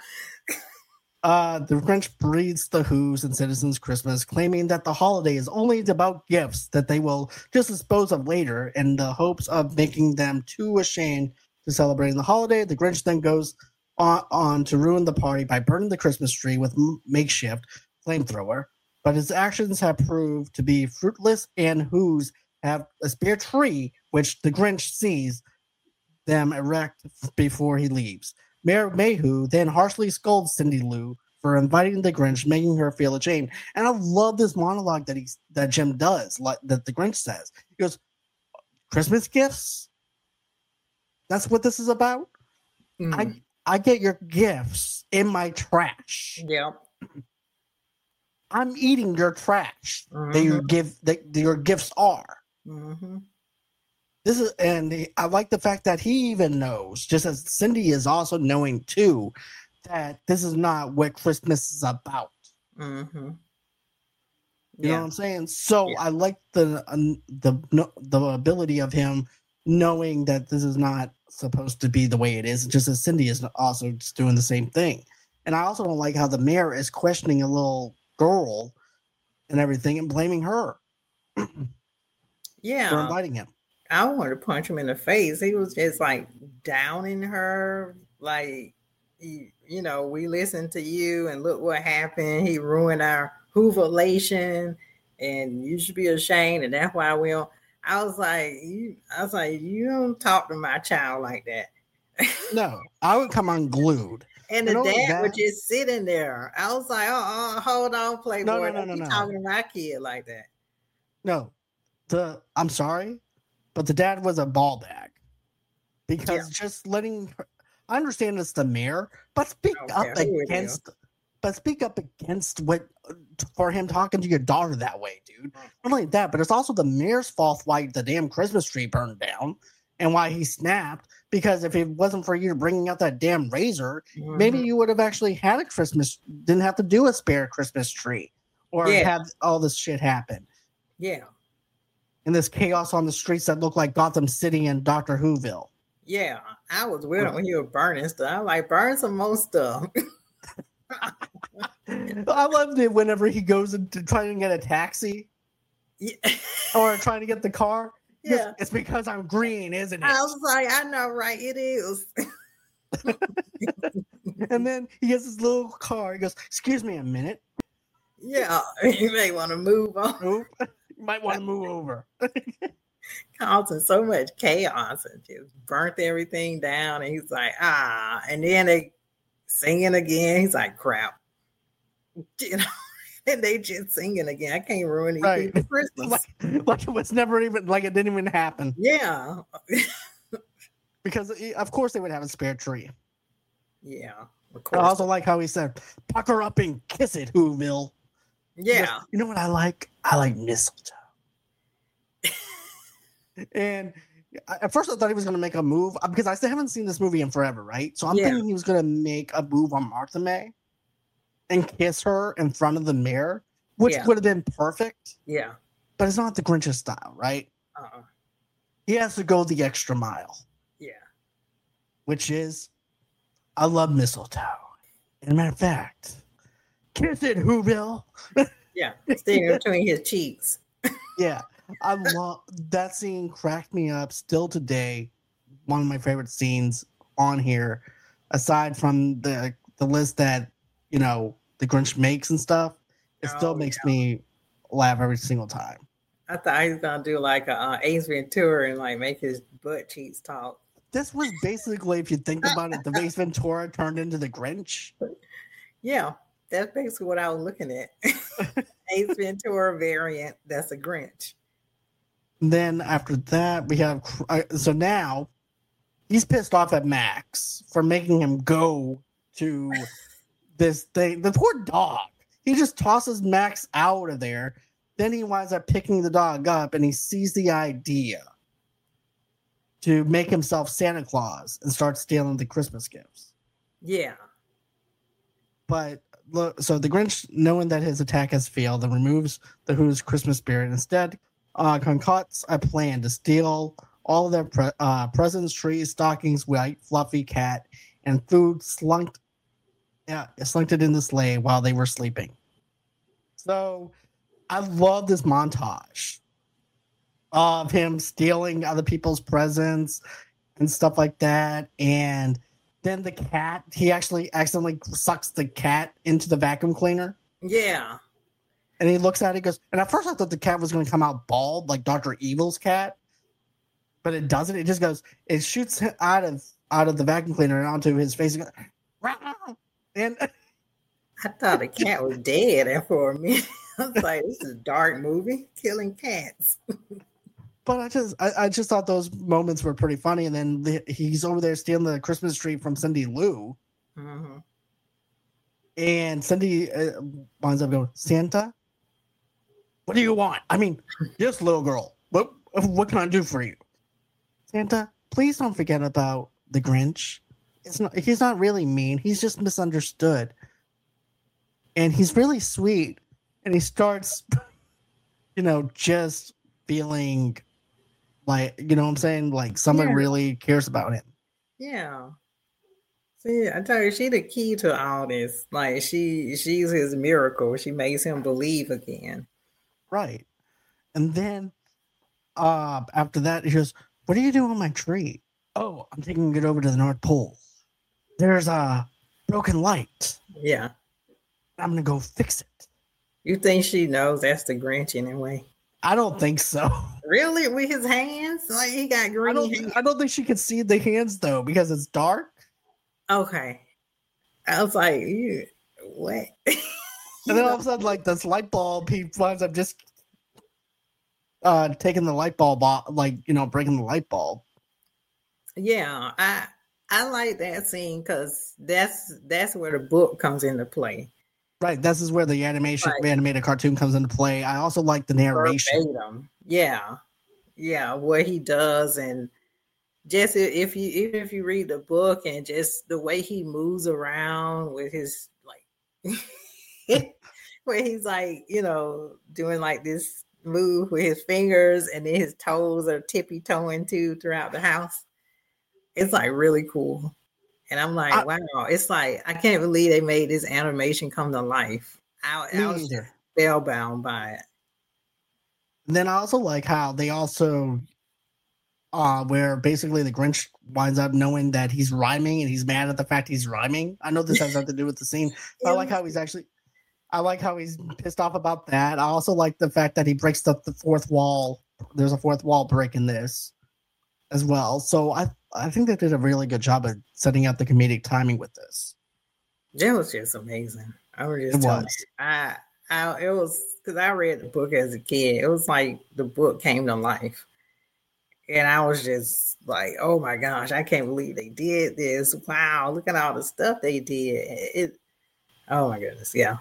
uh, the Grinch breathes the Who's and Citizens Christmas, claiming that the holiday is only about gifts that they will just dispose of later, in the hopes of making them too ashamed to celebrate the holiday. The Grinch then goes on, on to ruin the party by burning the Christmas tree with m- makeshift flamethrower, but his actions have proved to be fruitless, and Who's have a spare tree, which the Grinch sees them erect before he leaves. Mayor Mayhew then harshly scolds Cindy Lou for inviting the Grinch, making her feel ashamed. And I love this monologue that he's that Jim does, like that the Grinch says. He goes, "Christmas gifts? That's what this is about? Mm. I I get your gifts in my trash. Yep. I'm eating your trash Mm-hmm. that you give that your gifts are." Mm-hmm. This is, and I like the fact that he even knows, just as Cindy is also knowing too, that this is not what Christmas is about. Mm-hmm. You Yeah. know what I'm saying? So Yeah. I like the um, the the ability of him knowing that this is not supposed to be the way it is. Just as Cindy is also just doing the same thing. And I also don't like how the mayor is questioning a little girl and everything and blaming her Yeah. for inviting him. I wanted to punch him in the face. He was just like downing her, like, you, you know, we listened to you and look what happened. He ruined our Hooverlation and you should be ashamed. And that's why we don't. I was like, you, I was like, you don't talk to my child like that. No, I would come unglued. And the You know dad that- was just sitting there. I was like, oh, oh hold on, Playboy. No, no, no, Don't no, be no. talking to my kid like that. No, the I'm sorry, but the dad was a ball bag because Yeah. just letting her, I understand it's the mayor, but speak Okay, up who are you? against but speak up against what for him talking to your daughter that way, dude. Not only that, but it's also the mayor's fault why the damn Christmas tree burned down and why he snapped. Because if it wasn't for you bringing out that damn razor, mm-hmm. maybe you would have actually had a Christmas, didn't have to do a spare Christmas tree or yeah. have all this shit happen. Yeah. And this chaos on the streets that looked like Gotham City and Doctor Whoville. Yeah, I was with him when he was burning stuff. I was like, burn some more stuff. I loved it whenever he goes into trying to get a taxi. Yeah. Or trying to get the car. Yeah, it's because I'm green, isn't it? I was like, I know, right? It is. And then he gets his little car. He goes, "Excuse me a minute." Yeah, you may want to move on. Move. You might want to move over. Causing so much chaos and just burnt everything down. And he's like, ah, and then they singing again. He's like, crap, you know. And they just singing again. I can't ruin anything right. for Christmas. Like, like it was never even, like it didn't even happen. Yeah. Because, of course, they would have a spare tree. Yeah. Of course. I also like how he said, pucker up and kiss it, Whoville. Yeah. Goes, you know what I like? I like mistletoe. And at first I thought he was going to make a move because I still haven't seen this movie in forever, right? So I'm yeah. thinking he was going to make a move on Martha May and kiss her in front of the mirror, which yeah. would have been perfect. Yeah. But it's not the Grinch's style, right? Uh-uh. He has to go the extra mile. Yeah. Which is, I love mistletoe. As a matter of fact, kiss it, Whoville. Yeah. Staying between his cheeks. Yeah. I love that scene, cracked me up still today. One of my favorite scenes on here, aside from the, the list that, you know, the Grinch makes and stuff, it oh, still makes yeah. me laugh every single time. I thought he was gonna do like a uh, Ace Ventura and like make his butt cheeks talk. This was basically, if you think about it, the Ace Ventura turned into the Grinch. Yeah, that's basically what I was looking at. Ace Ventura variant. That's a Grinch. Then after that, we have uh, so now he's pissed off at Max for making him go to this thing. The poor dog. He just tosses Max out of there. Then he winds up picking the dog up and he sees the idea to make himself Santa Claus and start stealing the Christmas gifts. Yeah. But look, so the Grinch, knowing that his attack has failed, and removes the Who's Christmas spirit. Instead, uh, concocts a plan to steal all of their pre- uh, presents, trees, stockings, white, fluffy cat, and food slunked Yeah, slunked it in the sleigh while they were sleeping. So I love this montage of him stealing other people's presents and stuff like that. And then the cat, he actually accidentally sucks the cat into the vacuum cleaner. Yeah. And he looks at it and goes, and at first I thought the cat was going to come out bald like Doctor Evil's cat, but it doesn't. It just goes, it shoots out of out of the vacuum cleaner and onto his face. And, goes, Rah! and I thought the cat was dead there for a minute. I was like, this is a dark movie, killing cats. But I just, I, I just thought those moments were pretty funny. And then the, he's over there stealing the Christmas tree from Cindy Lou. Mm-hmm. And Cindy uh, winds up going, Santa, what do you want? I mean, yes, little girl, what, what can I do for you? Santa, please don't forget about the Grinch. It's not, he's not really mean. He's just misunderstood. And he's really sweet. And he starts, you know, just feeling like, you know what I'm saying? Like someone yeah. really cares about him. Yeah. See, I tell you, she the key to all this. Like she, she's his miracle. She makes him believe again. Right. And then uh, after that, he goes, what are you doing on my tree? Oh, I'm taking it over to the North Pole. There's a broken light. Yeah. I'm going to go fix it. You think she knows that's the Grinch anyway? I don't think so. Really? With his hands? Like he got green I don't, hands? I don't think she could see the hands though because it's dark. Okay. I was like, you, what? And then all of a sudden, like this light bulb, he winds up just uh, taking the light bulb off, like, you know, breaking the light bulb. Yeah, I I like that scene because that's that's where the book comes into play. Right. This is where the animation, Right. animated cartoon comes into play. I also like the narration. Verbatim. Yeah. Yeah. What he does. And just if you, even if you read the book and just the way he moves around with his, like, where he's like, you know, doing like this move with his fingers and then his toes are tippy toeing too throughout the house. It's like really cool. And I'm like, I, wow, it's like, I can't believe they made this animation come to life. I, I was just spellbound by it. And then I also like how they also, uh, where basically the Grinch winds up knowing that he's rhyming and he's mad at the fact he's rhyming. I know this has nothing to do with the scene. But I like how he's actually, I like how he's pissed off about that. I also like the fact that he breaks the, the fourth wall. There's a fourth wall break in this as well. So I, I think they did a really good job of setting up the comedic timing with this. It was just amazing. I was just it telling was. You, I, I, it was because I read the book as a kid. It was like the book came to life, and I was just like, "Oh my gosh, I can't believe they did this! Wow, look at all the stuff they did!" It, oh my goodness, yeah.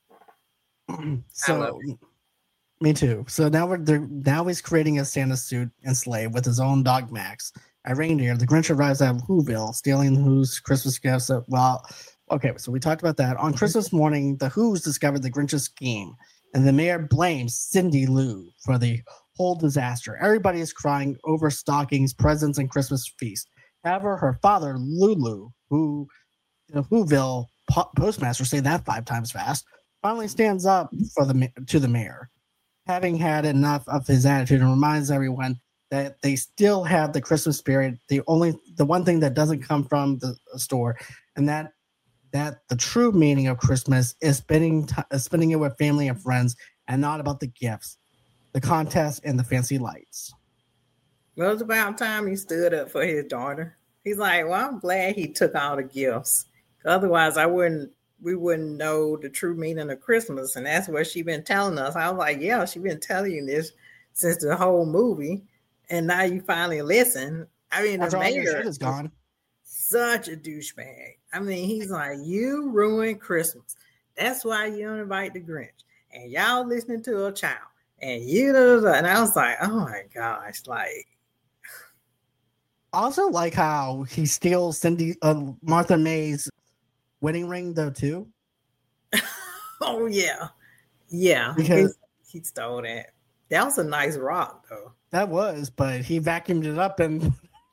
So, me too. So now we're there. Now he's creating a Santa suit and sleigh with his own dog Max. A reindeer, the Grinch arrives at Whoville, stealing Who's Christmas gifts. Well, okay, so we talked about that. On Christmas morning, the Who's discovered the Grinch's scheme, and the mayor blames Cindy Lou for the whole disaster. Everybody is crying over stockings, presents, and Christmas feast. However, her father, Lulu, who the Whoville po- postmaster, say that five times fast, finally stands up for the to the mayor, having had enough of his attitude, and reminds everyone that they still have the Christmas spirit. The only, the one thing that doesn't come from the store, and that that the true meaning of Christmas is spending t- spending it with family and friends, and not about the gifts, the contests, and the fancy lights. Well, it's about time he stood up for his daughter. He's like, well, I'm glad he took all the gifts. Otherwise, I wouldn't. We wouldn't know the true meaning of Christmas, and that's what she's been telling us. I was like, yeah, she's been telling you this since the whole movie. And now you finally listen. I mean, the mayor is gone. Such a douchebag. I mean, he's like, you ruined Christmas. That's why you don't invite the Grinch. And y'all listening to a child. And you know, and I was like, oh my gosh, like. I also like how he steals Cindy, uh, Martha May's wedding ring though too. Oh yeah, yeah. Because he, he stole that. That was a nice rock though. That was, but he vacuumed it up and.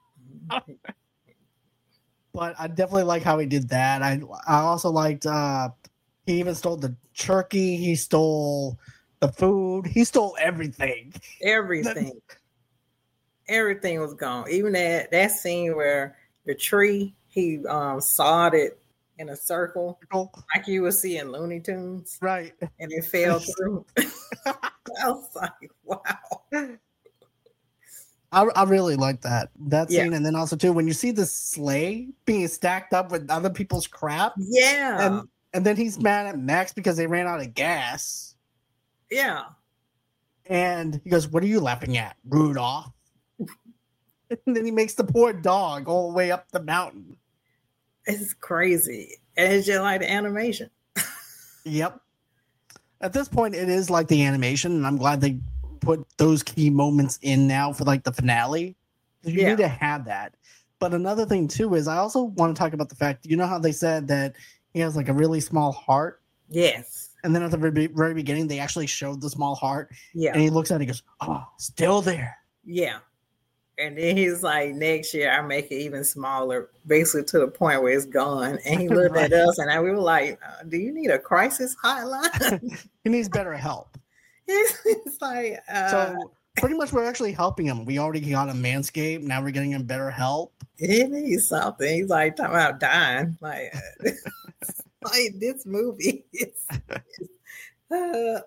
But I definitely like how he did that. I I also liked. Uh, he even stole the turkey. He stole the food. He stole everything. Everything. Everything was gone. Even that that scene where the tree he um sawed it in a circle, like you would see in Looney Tunes, right? And it fell through. I was like, wow. I, I really like that that scene, yeah. And then also too when you see the sleigh being stacked up with other people's crap, yeah, and and then he's mad at Max because they ran out of gas, yeah, and he goes, "What are you laughing at, Rudolph?" And then he makes the poor dog all the way up the mountain. It's crazy, and it's just like the animation. Yep. At this point, it is like the animation, and I'm glad they put those key moments in now for like the finale. You yeah. need to have that. But another thing too is I also want to talk about the fact, you know how they said that he has like a really small heart? Yes. And then at the very, very beginning, they actually showed the small heart. Yeah. And he looks at it and goes, oh, still there. Yeah. And then he's like, next year I make it even smaller, basically to the point where it's gone. And he looked right. at us and I, we were like, uh, do you need a crisis hotline? He needs better help. It's like, uh, so pretty much we're actually helping him. We already got him Manscaped. Now we're getting him better help. He needs something. He's like talking about dying. Like, like this movie is. Uh,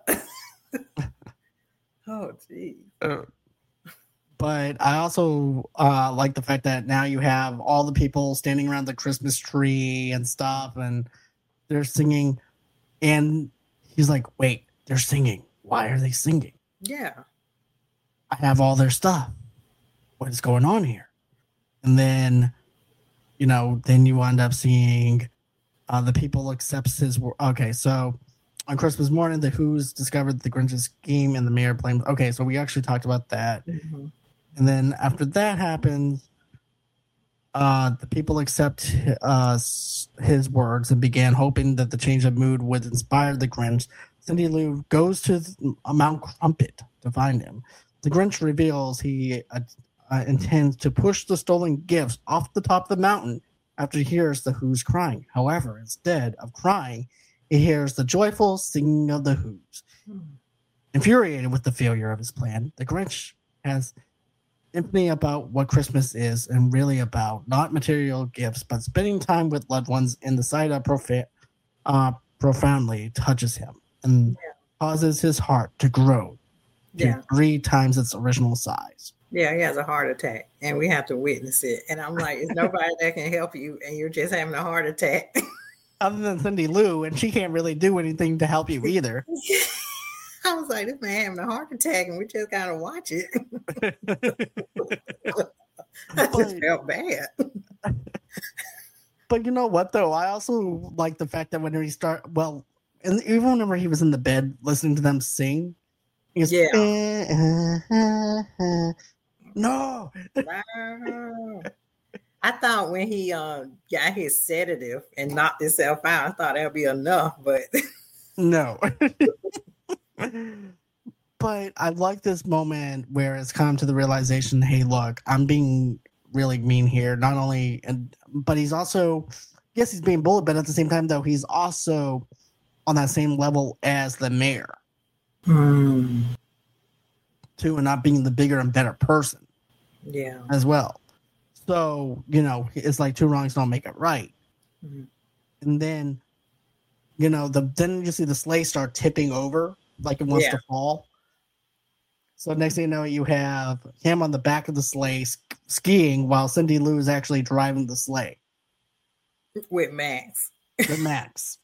oh, geez. Uh, but I also uh, like the fact that now you have all the people standing around the Christmas tree and stuff, and they're singing. And he's like, wait, they're singing. Why are they singing? Yeah. I have all their stuff. What is going on here? And then, you know, then you end up seeing uh, the people accepts his work. Okay, so On Christmas morning, the Who's discovered the Grinch's scheme and the mayor blames. Okay, so we actually talked about that. Mm-hmm. And then after that happens, uh, the people accept uh, his words and began hoping that the change of mood would inspire the Grinch. Cindy Lou goes to Mount Crumpet to find him. The Grinch reveals he uh, uh, intends to push the stolen gifts off the top of the mountain after he hears the Who's crying. However, instead of crying, he hears the joyful singing of the Who's. Hmm. Infuriated with the failure of his plan, the Grinch has infamy about what Christmas is and really about, not material gifts, but spending time with loved ones, in the sight of profa- uh, profoundly touches him and yeah. causes his heart to grow to yeah. three times its original size. Yeah, he has a heart attack, and we have to witness it. And I'm like, it's nobody that can help you, and you're just having a heart attack. Other than Cindy Lou, and she can't really do anything to help you either. I was like, this man having a heart attack, and we just gotta watch it. I just but, felt bad. But you know what, though? I also like the fact that when he start, well, and even whenever he was in the bed listening to them sing, he goes, yeah. Eh, eh, eh. No. Wow. I thought when he uh, got his sedative and knocked himself out, I thought that would be enough, but no. But I like this moment where it's come to the realization, hey, look, I'm being really mean here. Not only, and but he's also, yes, he's being bullied, but at the same time, though, he's also on that same level as the mayor. Hmm. Too, and not being the bigger and better person. Yeah. As well. So, you know, it's like two wrongs don't make it right. Mm-hmm. And then, you know, the then you see the sleigh start tipping over like it wants yeah. to fall. So next thing you know, you have him on the back of the sleigh sk- skiing while Cindy Lou is actually driving the sleigh. With Max. With Max.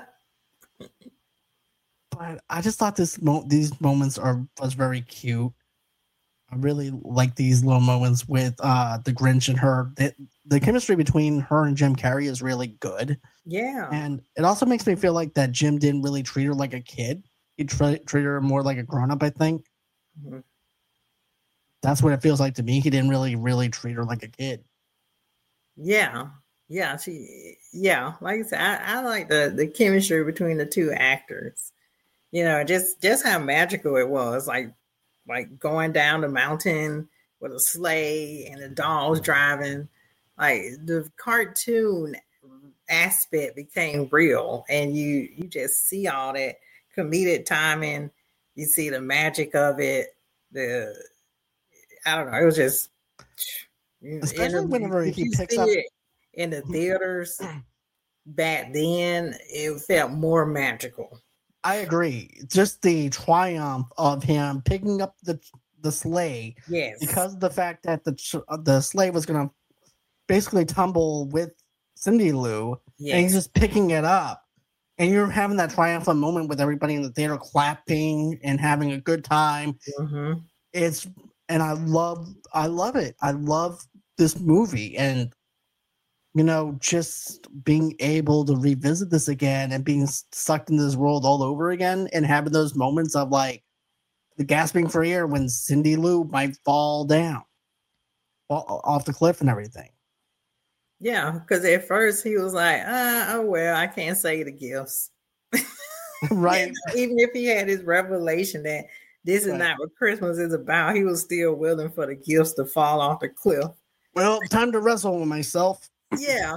But I just thought this mo- these moments are was very cute. I really like these little moments with uh, the Grinch and her. The, the chemistry between her and Jim Carrey is really good. Yeah. And it also makes me feel like that Jim didn't really treat her like a kid. He tra- treated her more like a grown-up, I think. Mm-hmm. That's what it feels like to me. He didn't really, really treat her like a kid. Yeah. Yeah. She, yeah. Like I said, I, I like the, the chemistry between the two actors. You know, just, just how magical it was. Like, like going down the mountain with a sleigh and the dogs driving, like the cartoon aspect became real, and you you just see all that comedic timing. You see the magic of it. The I don't know. It was just especially whenever he picks up it in the theaters back then, it felt more magical. I agree. Just the triumph of him picking up the the sleigh, yes, because of the fact that the the sleigh was going to basically tumble with Cindy Lou, yes. and he's just picking it up, and you're having that triumphant moment with everybody in the theater clapping and having a good time. Mm-hmm. It's and I love I love it. I love this movie, and you know, just being able to revisit this again and being sucked into this world all over again and having those moments of like the gasping for air when Cindy Lou might fall down fall off the cliff and everything. Yeah, because at first he was like, uh, oh, well, I can't say the gifts. Right. Even if he had his revelation that this is right. not what Christmas is about, he was still willing for the gifts to fall off the cliff. Well, time to wrestle with myself. Yeah.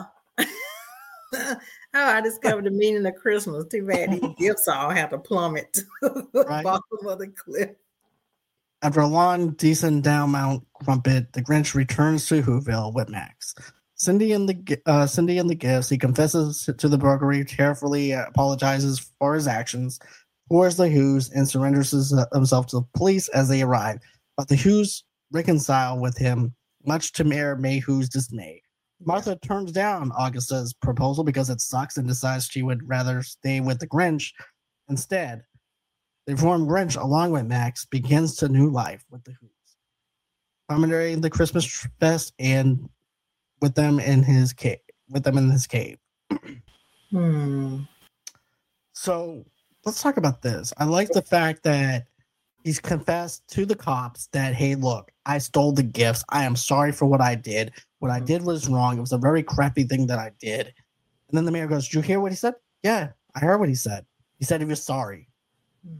Oh, I discovered the meaning of Christmas. Too bad these gifts all have to plummet to the right. bottom of the cliff. After a long, decent down Mount Crumpet, the Grinch returns to Whoville with Max. Cindy and the uh, Cindy and the gifts. He confesses to the burglary, carefully apologizes for his actions, pours the Who's, and surrenders his, uh, himself to the police as they arrive. But the Who's reconcile with him, much to Mayor Mayhew's dismay. Martha turns down Augusta's proposal because it sucks and decides she would rather stay with the Grinch. Instead, the reformed Grinch, along with Max, begins a new life with the Who's, commemorating the Christmas fest and with them in his cave. With them in his cave. Hmm. So let's talk about this. I like the fact that he's confessed to the cops that, hey, look, I stole the gifts. I am sorry for what I did. What I did was wrong. It was a very crappy thing that I did. And then the mayor goes, did you hear what he said? Yeah, I heard what he said. He said he was sorry. Mm.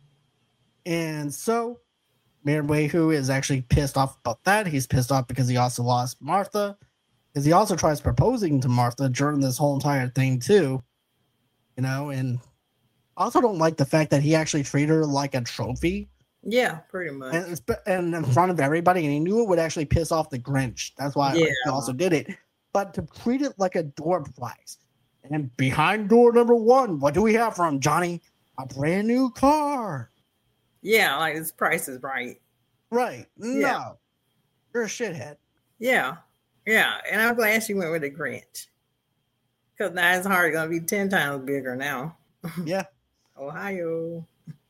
And so Mayor Mayhew is actually pissed off about that. He's pissed off because he also lost Martha. Because he also tries proposing to Martha during this whole entire thing too. You know, and I also don't like the fact that he actually treated her like a trophy. Yeah, pretty much. And, and in front of everybody, and he knew it would actually piss off the Grinch. That's why yeah. he also did it. But to treat it like a door prize. And behind door number one, what do we have from Johnny? A brand new car. Yeah, like his price is right. Right. No. Yeah. You're a shithead. Yeah. Yeah. And I'm glad she went with the Grinch. Because now it's hard going to be ten times bigger now. Yeah. Ohio.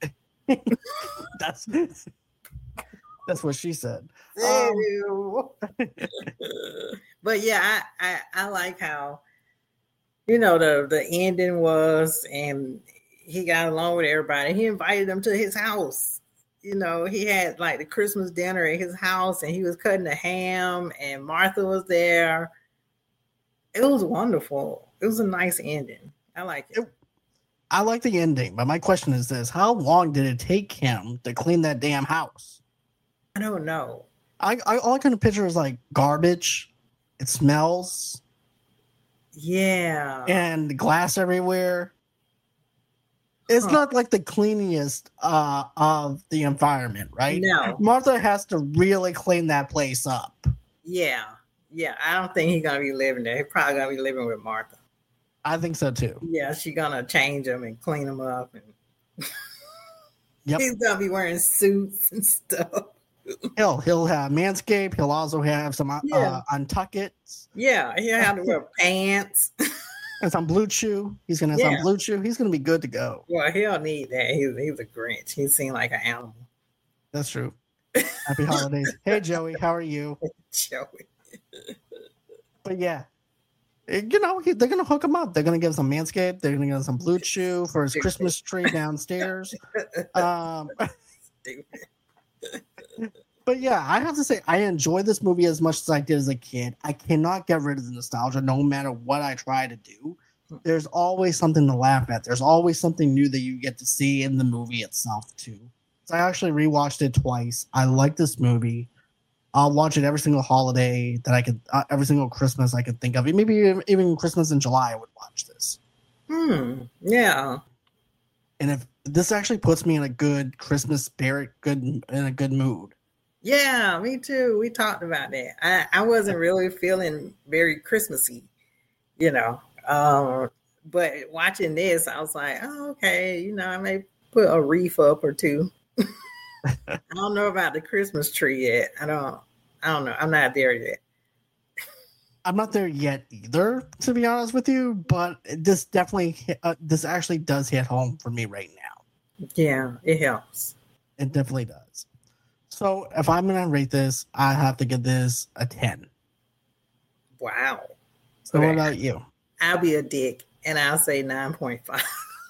that's that's what she said. Um, but yeah, I, I, I like how, you know, the, the ending was, and he got along with everybody. He invited them to his house. You know, he had like the Christmas dinner at his house, and he was cutting the ham, and Martha was there. It was wonderful. It was a nice ending. I like it. it I like the ending, but my question is this: how long did it take him to clean that damn house? I don't know. I, I all I can picture is like garbage. It smells. Yeah. And glass everywhere. It's huh. not like the cleanest uh, of the environment, right? No. Martha has to really clean that place up. Yeah. Yeah. I don't think he's going to be living there. He's probably going to be living with Martha. I think so too. Yeah. She's going to change him and clean him up. And yep. He's going to be wearing suits and stuff. He'll he'll have Manscaped. He'll also have some yeah. uh, Untuckits. Yeah, he'll have to wear pants and some Blue Chew. He's gonna have yeah. some Blue Chew. He's gonna be good to go. Well, he'll need that. He's he's a Grinch. He seems like an animal. That's true. Happy holidays. Hey Joey, how are you? Joey. But yeah, you know they're gonna hook him up. They're gonna give him some Manscaped. They're gonna give him some Blue Chew for his Christmas tree downstairs. Um, Stupid. But yeah, I have to say I enjoy this movie as much as I did as a kid. I cannot get rid of the nostalgia no matter what I try to do. There's always something to laugh at. There's always something new that you get to see in the movie itself too. So I actually rewatched it twice. I like this movie. I'll watch it every single holiday that I could, uh, every single Christmas I could think of. Maybe even, even Christmas in July I would watch this. Hmm. Yeah. And if this actually puts me in a good Christmas spirit, good in a good mood. Yeah, me too. We talked about that. I, I wasn't really feeling very Christmassy, you know. Um, but watching this, I was like, oh, okay, you know, I may put a wreath up or two. I don't know about the Christmas tree yet. I don't. I don't know. I'm not there yet. I'm not there yet either, to be honest with you. But this definitely, uh, this actually does hit home for me right now. Yeah, it helps. It definitely does. So if I'm going to rate this, I have to give this a ten. Wow. So okay. What about you? I'll be a dick, and I'll say nine point five.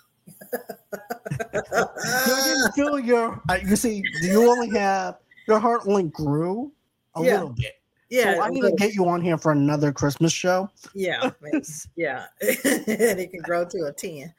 You didn't feel your, uh, you see, you only have, your heart only grew a yeah. little bit. Yeah. So I'm going to get you on here for another Christmas show. Yeah. Maybe. Yeah. And it can grow to a ten.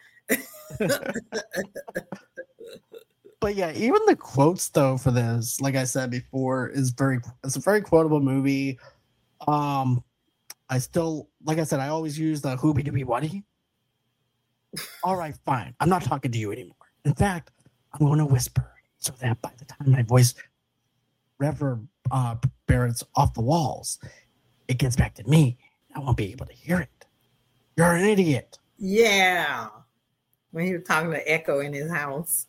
But yeah, even the quotes though for this, like I said before, is very it's a very quotable movie. Um, I still, like I said, I always use the hoobie dooby wuddy. All right, fine. I'm not talking to you anymore. In fact, I'm going to whisper so that by the time my voice reverb uh, barrels off the walls, it gets back to me. I won't be able to hear it. You're an idiot. Yeah. When he was talking to Echo in his house.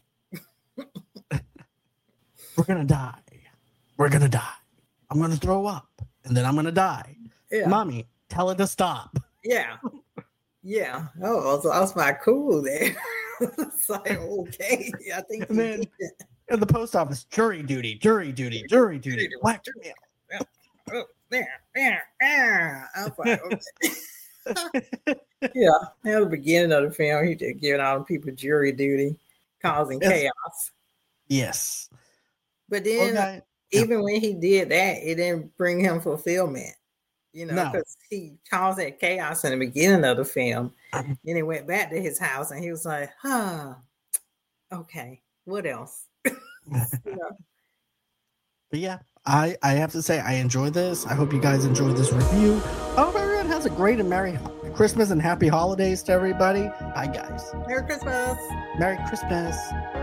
We're gonna die. We're gonna die. I'm gonna throw up, and then I'm gonna die. Yeah. Mommy, tell it to stop. Yeah, yeah. Oh, so I was like, cool there. It's like, okay, I think. And then in the post office, jury duty, jury duty, jury duty, blackmail. Oh, there, there, there. I was like, okay. Yeah, at the beginning of the film, he just giving all the people jury duty. causing Yes. chaos. Yes. But then, Okay. Yeah. even when he did that, it didn't bring him fulfillment. You know, No. because he caused that chaos in the beginning of the film. Then he went back to his house and he was like, huh, okay, what else? You know? But yeah, I, I have to say, I enjoy this. I hope you guys enjoyed this review. I hope everyone has a great and Merry Christmas and Happy Holidays to everybody. Bye, guys. Merry Christmas. Merry Christmas.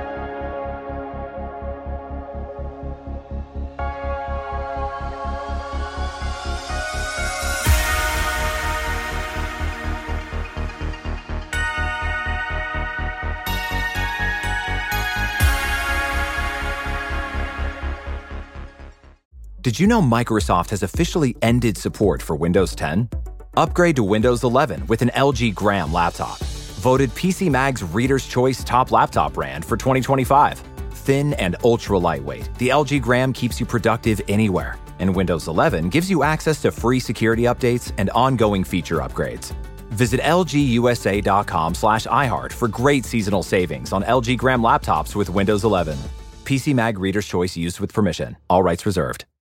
Did you know Microsoft has officially ended support for Windows ten? Upgrade to Windows eleven with an L G Gram laptop. Voted P C Mag's Reader's Choice Top Laptop Brand for twenty twenty-five. Thin and ultra lightweight, the L G Gram keeps you productive anywhere. And Windows eleven gives you access to free security updates and ongoing feature upgrades. Visit lgusa.com slash iHeart for great seasonal savings on L G Gram laptops with Windows eleven. P C Mag Reader's Choice used with permission. All rights reserved.